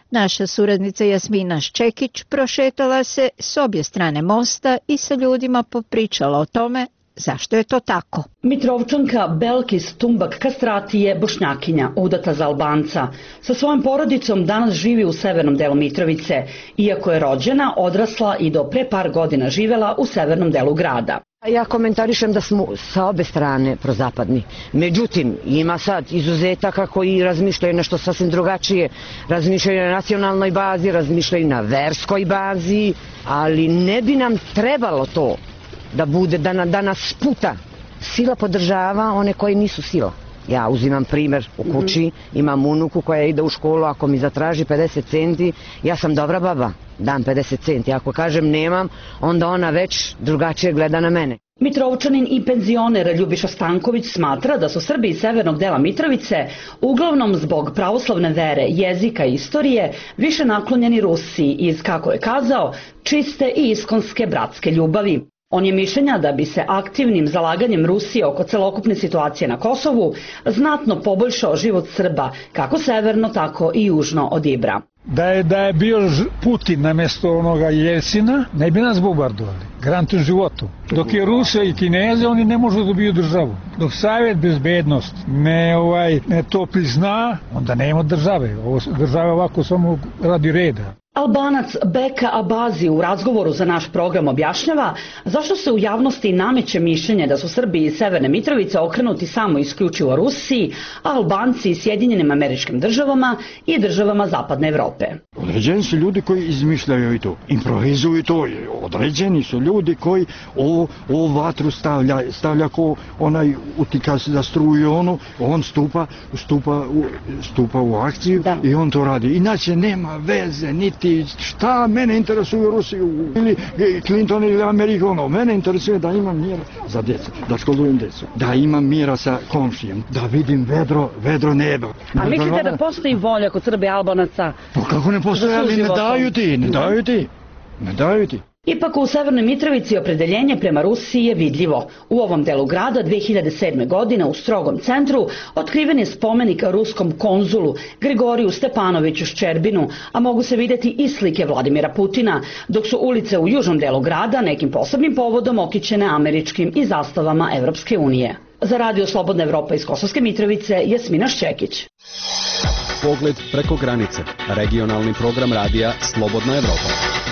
Naša suradnica Jasmina Ščekić prošetala se s obje strane mosta i sa ljudima popričala o tome zašto je to tako. Mitrovčanka Belkis Tumbak Kastrati je bošnjakinja, udata za Albanca. Sa svojom porodicom danas živi u severnom delu Mitrovice, iako je rođena, odrasla i do pre par godina živela u severnom delu grada. Ja komentarišem da smo sa obe strane prozapadni. Međutim, ima sad izuzetaka koji razmišljaju nešto sasvim drugačije. Razmišljaju na nacionalnoj bazi, razmišljaju na verskoj bazi, ali ne bi nam trebalo to da bude, da, na, da nas sputa. Sila podržava one koji nisu sila. Ja uzimam primer u kući, imam unuku koja ide u školu, ako mi zatraži pedeset centi, ja sam dobra baba, dam pedeset centi. Ako kažem nemam, onda ona već drugačije gleda na mene. Mitrovčanin i penzioner Ljubiša Stanković smatra da su Srbi iz severnog dela Mitrovice, uglavnom zbog pravoslavne vere, jezika i istorije, više naklonjeni Rusiji iz, kako je kazao, čiste i iskonske bratske ljubavi. On je mišljenja da bi se aktivnim zalaganjem Rusije oko celokupne situacije na Kosovu znatno poboljšao život Srba, kako severno, tako i južno od Ibra. Da je, da je bio Putin na mjesto onoga Jelcina, ne bi nas bombardovali. Garantujem životu. Dok je Rusija i Kineze, oni ne možu da dobiju državu. Dok Savjet bezbednost ne, ovaj, ne to prizna, onda nema države. Ovo država ovako samo radi reda. Albanac Beka Abazi u razgovoru za naš program objašnjava zašto se u javnosti nameće mišljenje da su Srbi iz Severne Mitrovice okrenuti samo isključivo Rusiji, a Albanci iz Sjedinjenim Američkim Državama i državama Zapadne Evrope. Određeni su ljudi koji izmišljaju i to, improvizuju to. Određeni su ljudi koji ovo, ovo vatru stavlja, stavlja ko onaj utika za struju onu, on stupa, stupa, u, stupa u akciju da. I on to radi. Inače nema veze, niti šta mene interesuje Rusiju ili Clinton ili Amerika, ono, mene interesuje da imam mira za djecu, da školujem djecu, da imam mira sa komšijem, da vidim vedro, vedro nebo. A mislite da postoji volja kod Srbe Albanaca? Pa kako ne postoji, ali ne daju ti, ne daju ti, ne daju ti. Ipak u Severnoj Mitrovici opredeljenje prema Rusiji je vidljivo. U ovom delu grada dve hiljade sedme. godine u strogom centru otkriven je spomenik ruskom konzulu Grigoriju Stepanoviću Ščerbinu, a mogu se vidjeti i slike Vladimira Putina, dok su ulice u južnom delu grada nekim posebnim povodom okićene američkim i zastavama Evropske unije. Za Radio Slobodna Evropa iz Kosovske Mitrovice, Jasmina Ščekić. Pogled preko granice. Regionalni program radija Slobodna Evropa.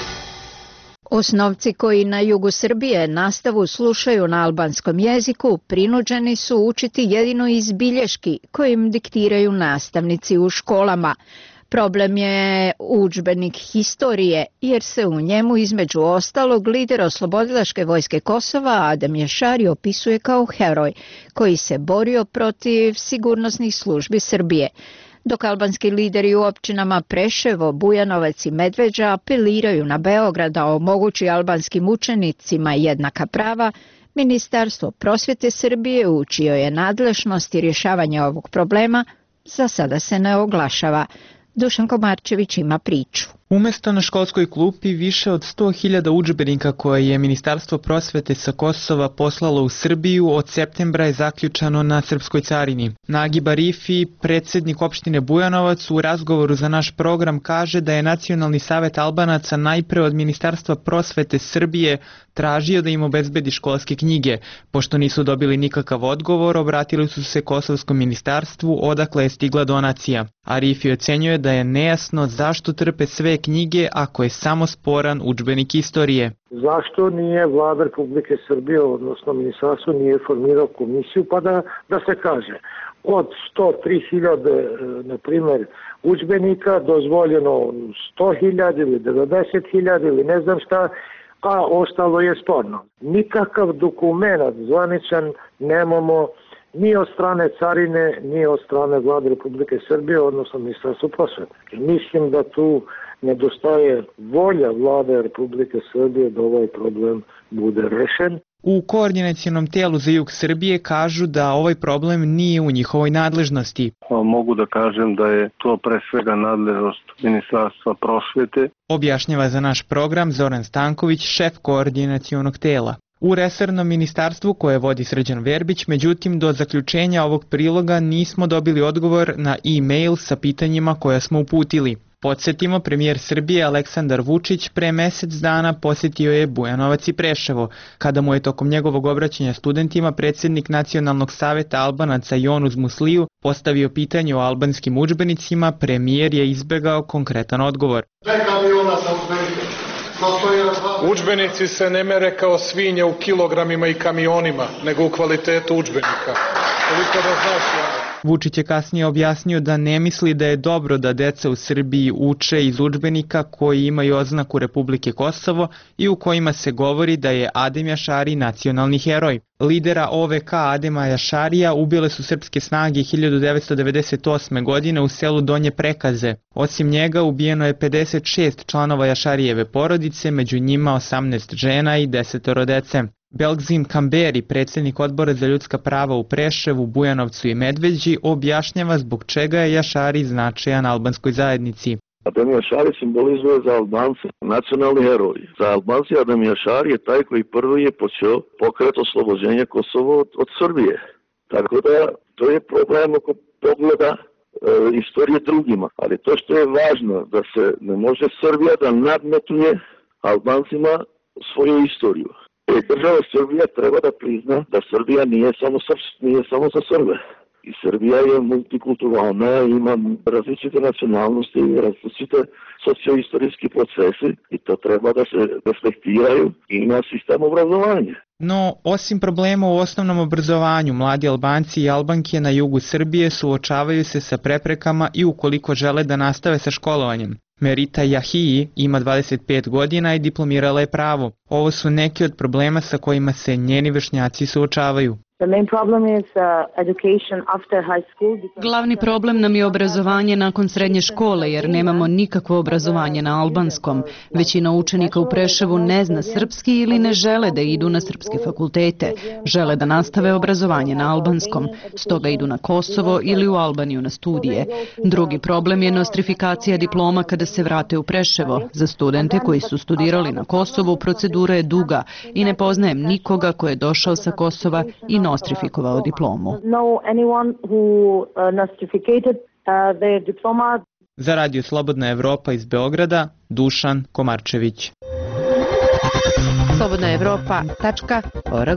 Osnovci koji na jugu Srbije nastavu slušaju na albanskom jeziku prinuđeni su učiti jedino iz bilješki koje im diktiraju nastavnici u školama. Problem je udžbenik historije, jer se u njemu između ostalog lider oslobodilačke vojske Kosova Adem Ješari opisuje kao heroj koji se borio protiv sigurnosnih službi Srbije. Dok albanski lideri u općinama Preševo, Bujanovac i Medveđa apeliraju na Beograd da omogući albanskim učenicima jednaka prava, Ministarstvo prosvjete Srbije, u čijoj je nadležnosti rješavanje ovog problema, za sada se ne oglašava. Dušan Komarčević ima priču. Umjesto na školskoj klupi više od sto hiljada udžbenika koje je Ministarstvo prosvete sa Kosova poslalo u Srbiju od septembra je zaključano na srpskoj carini. Nagib Arifi, predsjednik opštine Bujanovac, u razgovoru za naš program kaže da je Nacionalni savet Albanaca najpre od Ministarstva prosvete Srbije tražio da im obezbedi školske knjige. Pošto nisu dobili nikakav odgovor, obratili su se Kosovskom ministarstvu odakle je stigla donacija. Arifi ocenjuje da je nejasno zašto trpe sve knjige ako je samo sporan udžbenik istorije. Zašto nije vlada Republike Srbije, odnosno ministarstvo, nije formirao komisiju pa da, da se kaže od sto tri hiljade, na primjer, udžbenika dozvoljeno sto hiljada ili devedeset hiljada ili ne znam šta, a ostalo je sporno. Nikakav dokument zvaničan nemamo ni od strane carine, ni od strane vlade Republike Srbije, odnosno ministarstva prosvete. Mislim da tu nedostaje volja vlade Republike Srbije da ovaj problem bude rešen. U koordinacionom tijelu za jug Srbije kažu da ovaj problem nije u njihovoj nadležnosti. Mogu da kažem da je to pre svega nadležnost Ministarstva prosvete. Objašnjava za naš program Zoran Stanković, šef koordinacionog tela. U resornom ministarstvu koje vodi Srđan Verbić, međutim, do zaključenja ovog priloga nismo dobili odgovor na e-mail sa pitanjima koja smo uputili. Podsjetimo, premijer Srbije Aleksandar Vučić pre mesec dana posjetio je Bujanovac i Preševo. Kada mu je tokom njegovog obraćanja studentima predsjednik Nacionalnog saveta Albanaca Jonuz Musliju postavio pitanje o albanskim udžbenicima, premijer je izbegao konkretan odgovor. Udžbenici se ne mere kao svinje u kilogramima i kamionima, nego u kvalitetu udžbenika. Koliko da znaš, ja. Vučić je kasnije objasnio da ne misli da je dobro da deca u Srbiji uče iz udžbenika koji imaju oznaku Republike Kosovo i u kojima se govori da je Adem Jašari nacionalni heroj. Lidera O V K Adema Jašarija ubile su srpske snage hiljadu devetsto devedeset osme. godine u selu Donje Prekaze. Osim njega ubijeno je pedeset šest članova Jašarijeve porodice, među njima osamnaest žena i desetoro dece. Belgzim Kamberi, predsjednik odbora za ljudska prava u Preševu, Bujanovcu i Medveđi, objašnjava zbog čega je Jašari značajan albanskoj zajednici. Adem Jašari simbolizuje za Albance nacionalni heroj. Za Albanci Adem Jašari je taj koji prvi je počeo pokret oslobođenja Kosova od, od Srbije. Tako da to je problem oko pogleda e, istorije drugima. Ali to što je važno da se ne može Srbija da nadmetuje Albancima svoju istoriju. E, država Srbija treba da prizna da Srbija nije samo, nije samo za Srbe. I Srbija je multikulturalna, ima različite nacionalnosti, različite socioistorijski procesi i to treba da se reflektiraju i na sistem obrazovanja. No, osim problema u osnovnom obrazovanju, mladi Albanci i Albanke na jugu Srbije suočavaju se sa preprekama i ukoliko žele da nastave sa školovanjem. Merita Jahiji ima dvadeset pet godina i diplomirala je pravo. Ovo su neki od problema sa kojima se njeni vršnjaci suočavaju. Glavni problem nam je obrazovanje nakon srednje škole jer nemamo nikakvo obrazovanje na albanskom. Većina učenika u Preševu ne zna srpski ili ne žele da idu na srpske fakultete. Žele da nastave obrazovanje na albanskom. Stoga idu na Kosovo ili u Albaniju na studije. Drugi problem je nostrifikacija diploma kada se vrate u Preševo. Za studente koji su studirali na Kosovu procedura je duga i ne poznajem nikoga ko je došao sa Kosova i nostrifikovao diplomu. Za Radio Slobodna Evropa iz Beograda, Dušan Komarčević. slobodna evropa tačka org.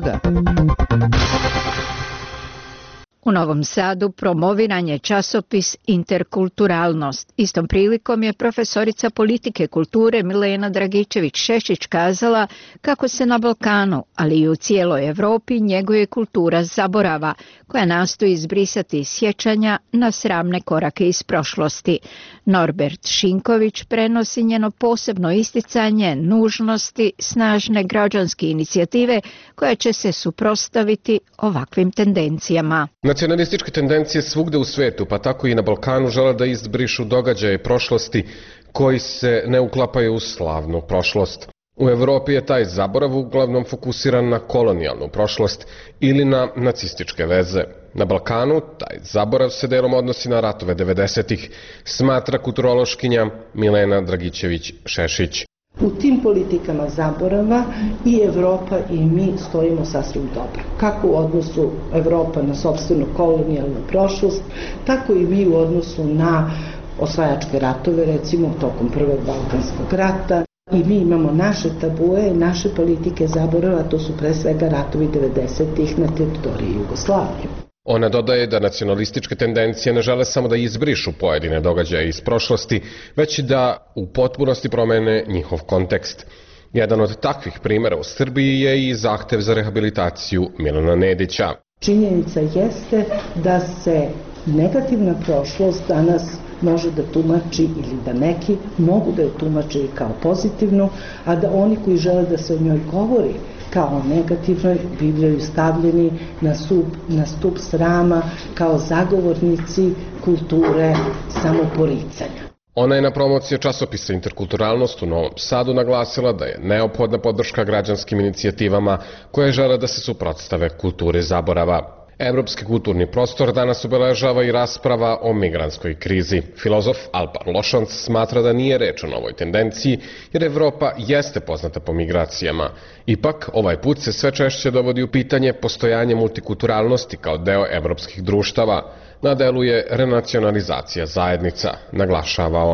U Novom Sadu promoviran je časopis Interkulturalnost. Istom prilikom je profesorica politike kulture Milena Dragičević-Šešić kazala kako se na Balkanu, ali i u cijeloj Evropi njeguje kultura zaborava, koja nastoji izbrisati sjećanja na sramne korake iz prošlosti. Norbert Šinković prenosi njeno posebno isticanje nužnosti snažne građanske inicijative koja će se suprotstaviti ovakvim tendencijama. Nacionalističke tendencije svugde u svetu, pa tako i na Balkanu, žele da izbrišu događaje prošlosti koji se ne uklapaju u slavnu prošlost. U Evropi je taj zaborav uglavnom fokusiran na kolonijalnu prošlost ili na nacističke veze. Na Balkanu taj zaborav se delom odnosi na ratove devedesetih, smatra kulturološkinja Milena Dragičević-Šešić. U tim politikama zaborava i Evropa i mi stojimo sasvim dobro. Kako u odnosu Evropa na sopstvenu kolonijalnu prošlost, tako i mi u odnosu na osvajačke ratove, recimo tokom Prvog Balkanskog rata. I mi imamo naše tabue, naše politike zaborava, to su pre svega ratovi devedesetih na teritoriji Jugoslavije. Ona dodaje da nacionalističke tendencije ne žele samo da izbrišu pojedine događaje iz prošlosti, već i da u potpunosti promene njihov kontekst. Jedan od takvih primjera u Srbiji je i zahtev za rehabilitaciju Milana Nedića. Činjenica jeste da se negativna prošlost danas može da tumači ili da neki mogu da je tumače i kao pozitivnu, a da oni koji žele da se o njoj govori kao negativnoj bivaju stavljeni na stup, na stup srama kao zagovornici kulture samoporicanja. Ona je na promociji časopisa Interkulturalnost u Novom Sadu naglasila da je neophodna podrška građanskim inicijativama koje žele da se suprotstave kulturi zaborava. Evropski kulturni prostor danas obeležava i rasprava o migrantskoj krizi. Filozof Alpar Lošanc smatra da nije reč o novoj tendenciji, jer Evropa jeste poznata po migracijama. Ipak, ovaj put se sve češće dovodi u pitanje postojanje multikulturalnosti kao deo evropskih društava. Na delu je renacionalizacija zajednica, naglašava on.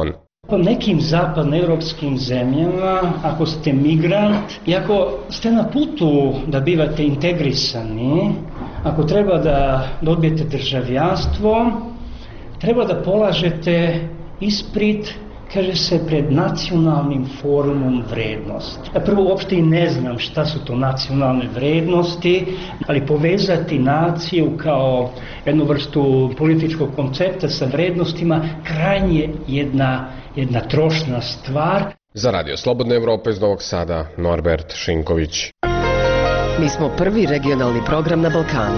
Po nekim zapadnoevropskim zemljama, ako ste migrant i ako ste na putu da bivate integrisani, ako treba da dobijete državljanstvo, treba da polažete ispit, kaže se, pred nacionalnim forumom vrednosti. Ja prvo uopšte i ne znam šta su to nacionalne vrednosti, ali povezati naciju kao jednu vrstu političkog koncepta sa vrednostima krajnje jedna, jedna trošna stvar. Za Radio Slobodna Evropa iz Novog Sada, Norbert Šinković. Mi smo prvi regionalni program na Balkanu.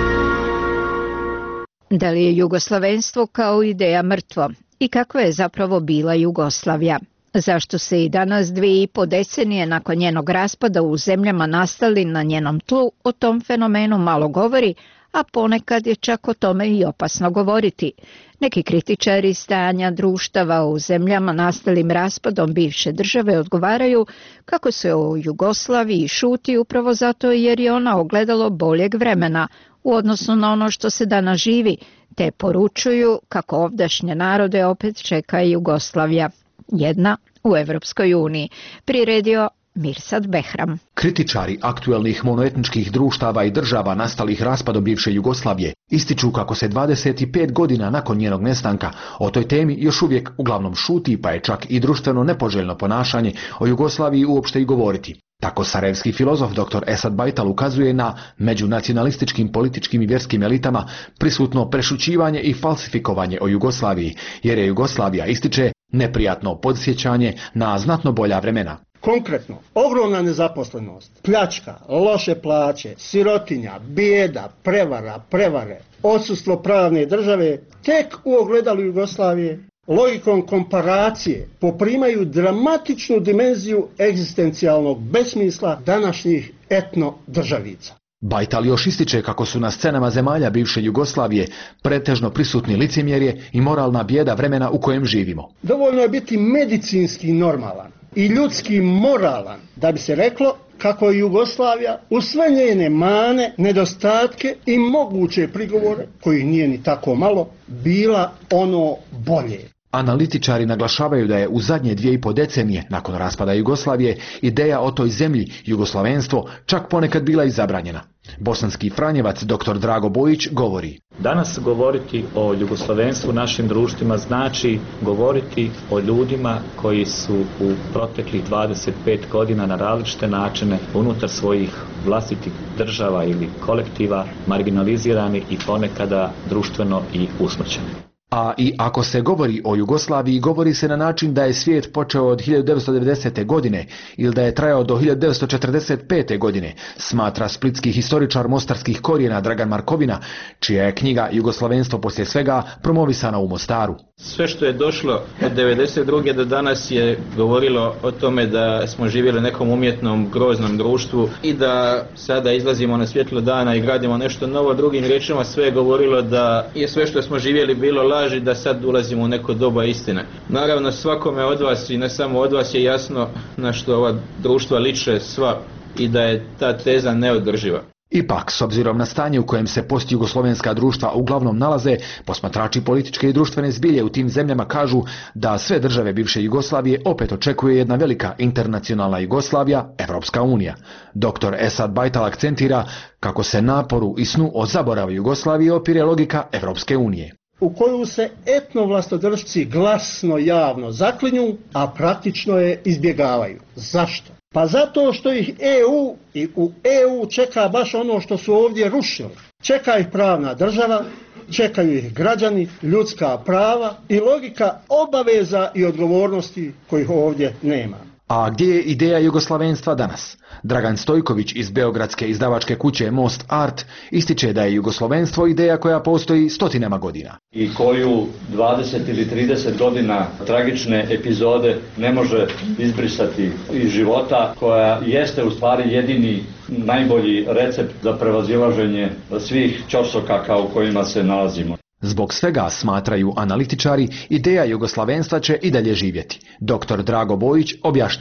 Da li je jugoslavenstvo kao ideja mrtvo? I kakva je zapravo bila Jugoslavija? Zašto se i danas dvije i po decenije nakon njenog raspada u zemljama nastali na njenom tlu o tom fenomenu malo govori, a ponekad je čak o tome i opasno govoriti. Neki kritičari stanja društava u zemljama nastalim raspadom bivše države odgovaraju kako se o Jugoslaviji šuti upravo zato jer je ona ogledalo boljeg vremena u odnosu na ono što se danas živi, te poručuju kako ovdašnje narode opet čeka Jugoslavija, jedna u Evropskoj uniji, priredio Mirsad Behram. Kritičari aktuelnih monoetničkih društava i država nastalih raspadom bivše Jugoslavije ističu kako se dvadeset pet godina nakon njenog nestanka o toj temi još uvijek uglavnom šuti, pa je čak i društveno nepoželjno ponašanje o Jugoslaviji uopšte i govoriti. Tako sarajevski filozof dr Esad Bajtal ukazuje na među nacionalističkim političkim i vjerskim elitama prisutno prešućivanje i falsifikovanje o Jugoslaviji, jer je Jugoslavija, ističe, neprijatno podsjećanje na znatno bolja vremena. Konkretno, ogromna nezaposlenost, pljačka, loše plaće, sirotinja, bijeda, prevara, prevare, odsustvo pravne države, tek u ogledalu Jugoslavije, logikom komparacije poprimaju dramatičnu dimenziju egzistencijalnog besmisla današnjih etno državica. Bajtal još ističe kako su na scenama zemalja bivše Jugoslavije pretežno prisutni licemjerje i moralna bijeda vremena u kojem živimo. Dovoljno je biti medicinski normalan i ljudski moralan da bi se reklo kako je Jugoslavija uz sve njene mane, nedostatke i moguće prigovore, koji nije ni tako malo, bila ono bolje. Analitičari naglašavaju da je u zadnje dvije i po decenije nakon raspada Jugoslavije ideja o toj zemlji, jugoslavenstvo, čak ponekad bila i zabranjena. Bosanski franjevac dr Drago Bojić govori: Danas govoriti o jugoslavenstvu našim društvima znači govoriti o ljudima koji su u proteklih dvadeset pet godina na različite načine unutar svojih vlastitih država ili kolektiva marginalizirani i ponekada društveno i usmrćeni. A i ako se govori o Jugoslaviji, govori se na način da je svijet počeo od hiljadu devetsto devedesete. godine ili da je trajao do hiljadu devetsto četrdeset pete. godine, smatra splitski historičar mostarskih korijena Dragan Markovina, čija je knjiga Jugoslavenstvo poslije svega promovisana u Mostaru. Sve što je došlo od devedeset druge do danas je govorilo o tome da smo živjeli u nekom umjetnom, groznom društvu i da sada izlazimo na svjetlo dana i gradimo nešto novo. Drugim riječima, sve je govorilo da je sve što smo živjeli bilo laži, da sad ulazimo u neko doba istine. Naravno, svakome od vas i ne samo od vas je jasno na što ova društva liče sva i da je ta teza neodrživa. Ipak, s obzirom na stanje u kojem se postjugoslovenska društva uglavnom nalaze, posmatrači političke i društvene zbilje u tim zemljama kažu da sve države bivše Jugoslavije opet očekuje jedna velika internacionalna Jugoslavija, Evropska unija. Doktor Esad Bajtal akcentira kako se naporu i snu o zaboravu Jugoslavije opire logika Evropske unije, u koju se etnovlastodržci glasno javno zaklinju, a praktično je izbjegavaju. Zašto? Pa zato što ih E U i u E U čeka baš ono što su ovdje rušili. Čeka ih pravna država, čekaju ih građani, ljudska prava i logika obaveza i odgovornosti kojih ovdje nema. A gdje je ideja jugoslavenstva danas? Dragan Stojković iz beogradske izdavačke kuće Most Art ističe da je jugoslovenstvo ideja koja postoji stotinama godina. I koju dvadeset ili trideset godina tragične epizode ne može izbrisati iz života, koja jeste u stvari jedini najbolji recept za prevazilaženje svih ćorsokaka u kojima se nalazimo. Zbog svega, smatraju analitičari, ideja jugoslavenstva će i dalje živjeti. Doktor Drago Bojić objašnjava.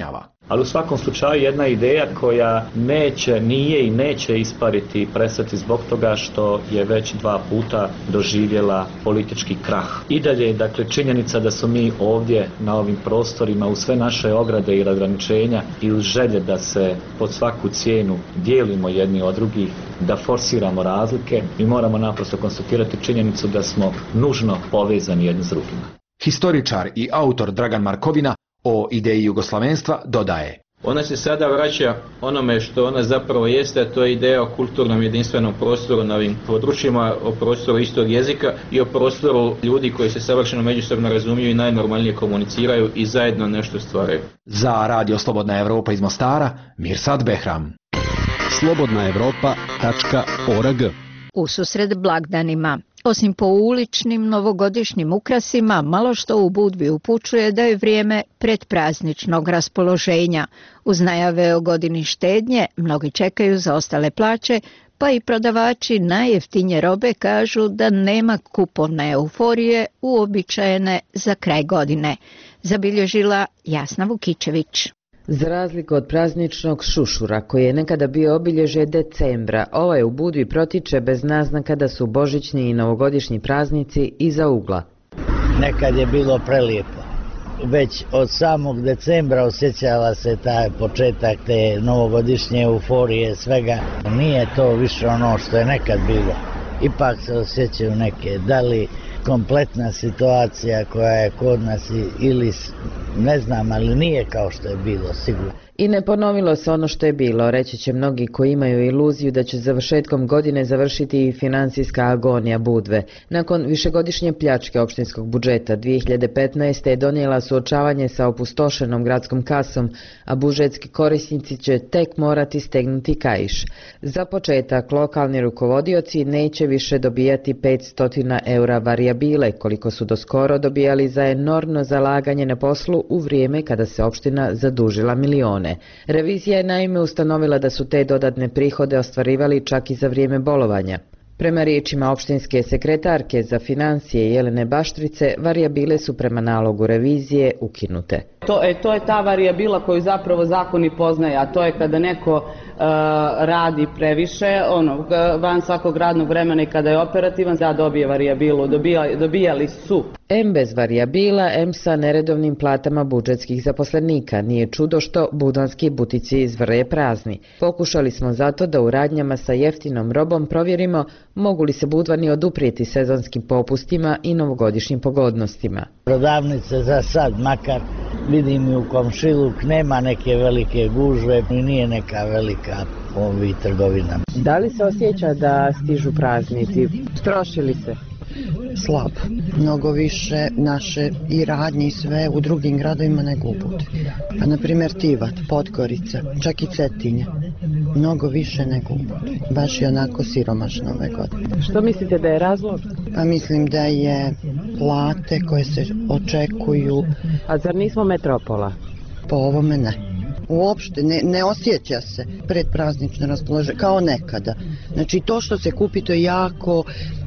Ali u svakom slučaju jedna ideja koja neće, nije i neće ispariti i prestati zbog toga što je već dva puta doživjela politički krah. I dalje je dakle činjenica da su mi ovdje na ovim prostorima uz sve naše ograde i ograničenja i uz želje da se pod svaku cijenu dijelimo jedni od drugih, da forsiramo razlike, mi moramo naprosto konstatirati činjenicu da smo nužno povezani jedni s drugima. Historičar i autor Dragan Markovina o ideji jugoslavenstva dodaje: Ona se sada vraća onome što ona zapravo jeste, a to je ideja o kulturnom jedinstvenom prostoru na ovim područjima, o prostoru istog jezika i o prostoru ljudi koji se savršeno međusobno razumiju i najnormalnije komuniciraju i zajedno nešto stvaraju. Za Radio Slobodna Evropa iz Mostara, Mirsad Behram. slobodna evropa tačka org. Ususred blagdanima, osim po uličnim novogodišnjim ukrasima, malo što u Budvi upućuje da je vrijeme predprazničnog raspoloženja. Uz najave o godini štednje, mnogi čekaju za ostale plaće, pa i prodavači najjeftinije robe kažu da nema kupovne euforije uobičajene za kraj godine. Zabilježila Jasna Vukičević. Za razliku od prazničnog šušura, koji je nekada bio obilježje decembra, ovaj u Budvi protiče bez naznaka da su božićni i novogodišnji praznici iza ugla. Nekad je bilo prelijepo. Već od samog decembra osjećala se taj početak te novogodišnje euforije, svega. Nije to više ono što je nekad bilo. Ipak se osjećaju neke, da li kompletna situacija koja je kod nas ili ne znam, ali nije kao što je bilo, sigurno. I ne ponovilo se ono što je bilo, reći će mnogi koji imaju iluziju da će završetkom godine završiti i financijska agonija Budve. Nakon višegodišnje pljačke opštinskog budžeta dvije hiljade petnaeste. je donijela suočavanje sa opustošenom gradskom kasom, a budžetski korisnici će tek morati stegnuti kaiš. Za početak, lokalni rukovodioci neće više dobijati petsto eura varijabile, koliko su doskoro dobijali za enormno zalaganje na poslu u vrijeme kada se opština zadužila milione. Revizija je naime ustanovila da su te dodatne prihode ostvarivali čak i za vrijeme bolovanja. Prema riječima opštinske sekretarke za financije Jelene Baštrice, varijabile su prema nalogu revizije ukinute. To je, to je ta varijabila koju zapravo zakon i poznaje, a to je kada neko uh, radi previše, ono, van svakog radnog vremena i kada je operativan, da dobije varijabilu, dobija, dobijali su. Em bez varijabila, em sa neredovnim platama budžetskih zaposlenika. Nije čudo što budanski butici izvrje prazni. Pokušali smo zato da u radnjama sa jeftinom robom provjerimo mogu li se Budvani oduprijeti sezonskim popustima i novogodišnjim pogodnostima. Prodavnice za sad, makar vidim i u komšiluk, nema neke velike gužve i nije neka velika ovih trgovina. Da li se osjeća da stižu praznici? Trošili se? Slab. Mnogo više naše i radnje i sve u drugim gradovima nego u Budvi. Pa na primjer Tivat, Podgorica, čak i Cetinje. Mnogo više nego u Budvi. Baš je onako siromašno ove godine. Što mislite da je razlog? Pa mislim da je plate koje se očekuju. A zar nismo metropola? Po ovome ne. Uopšte ne, ne osjeća se predpraznično raspoloženje kao nekada. Znači to što se kupi to je jako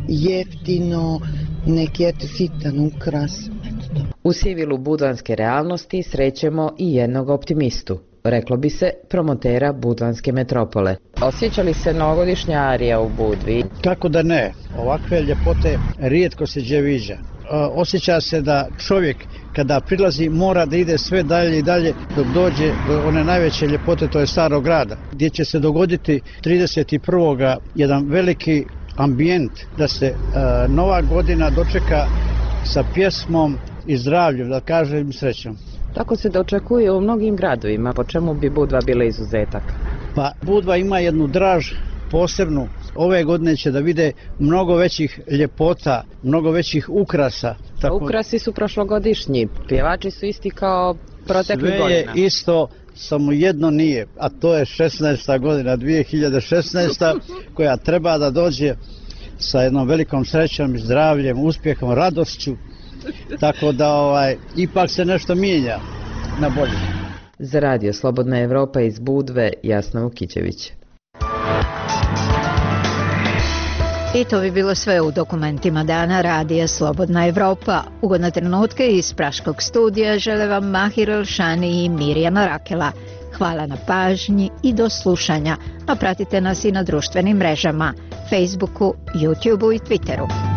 jeftino, neki eto sitan ukras. U sivilu budvanske realnosti srećemo i jednog optimistu, reklo bi se promotera budvanske metropole. Osjeća li se novogodišnja arija u Budvi? Kako da ne, ovakve ljepote rijetko se gdje viđa. Osjeća se da čovjek kada prilazi mora da ide sve dalje i dalje dok dođe do one najveće ljepote, to je Starog grada, gdje će se dogoditi trideset prvog jedan veliki ambijent da se uh, nova godina dočeka sa pjesmom i zdravljem, da kažem srećom. Tako se dočekuje u mnogim gradovima, po čemu bi Budva bila izuzetak? Pa Budva ima jednu draž posebnu. Ove godine će da vide mnogo većih ljepota, mnogo većih ukrasa. Tako... Ukrasi su prošlogodišnji, pjevači su isti kao proteklih godina. Sve je isto, samo jedno nije, a to je šesnaesta godina, dvije hiljade šesnaesta koja treba da dođe sa jednom velikom srećom i zdravljem, uspjehom, radošću, tako da ovaj, ipak se nešto mijenja na bolje. Za Radio Slobodna Evropa iz Budve, Jasna Vukičević. I to bi bilo sve u dokumentima dana radija Slobodna Evropa. Ugodne trenutke iz Praškog studija žele vam Mahir Elšani i Mirjana Rakela. Hvala na pažnji i do slušanja, a pratite nas i na društvenim mrežama, Facebooku, YouTubeu i Twitteru.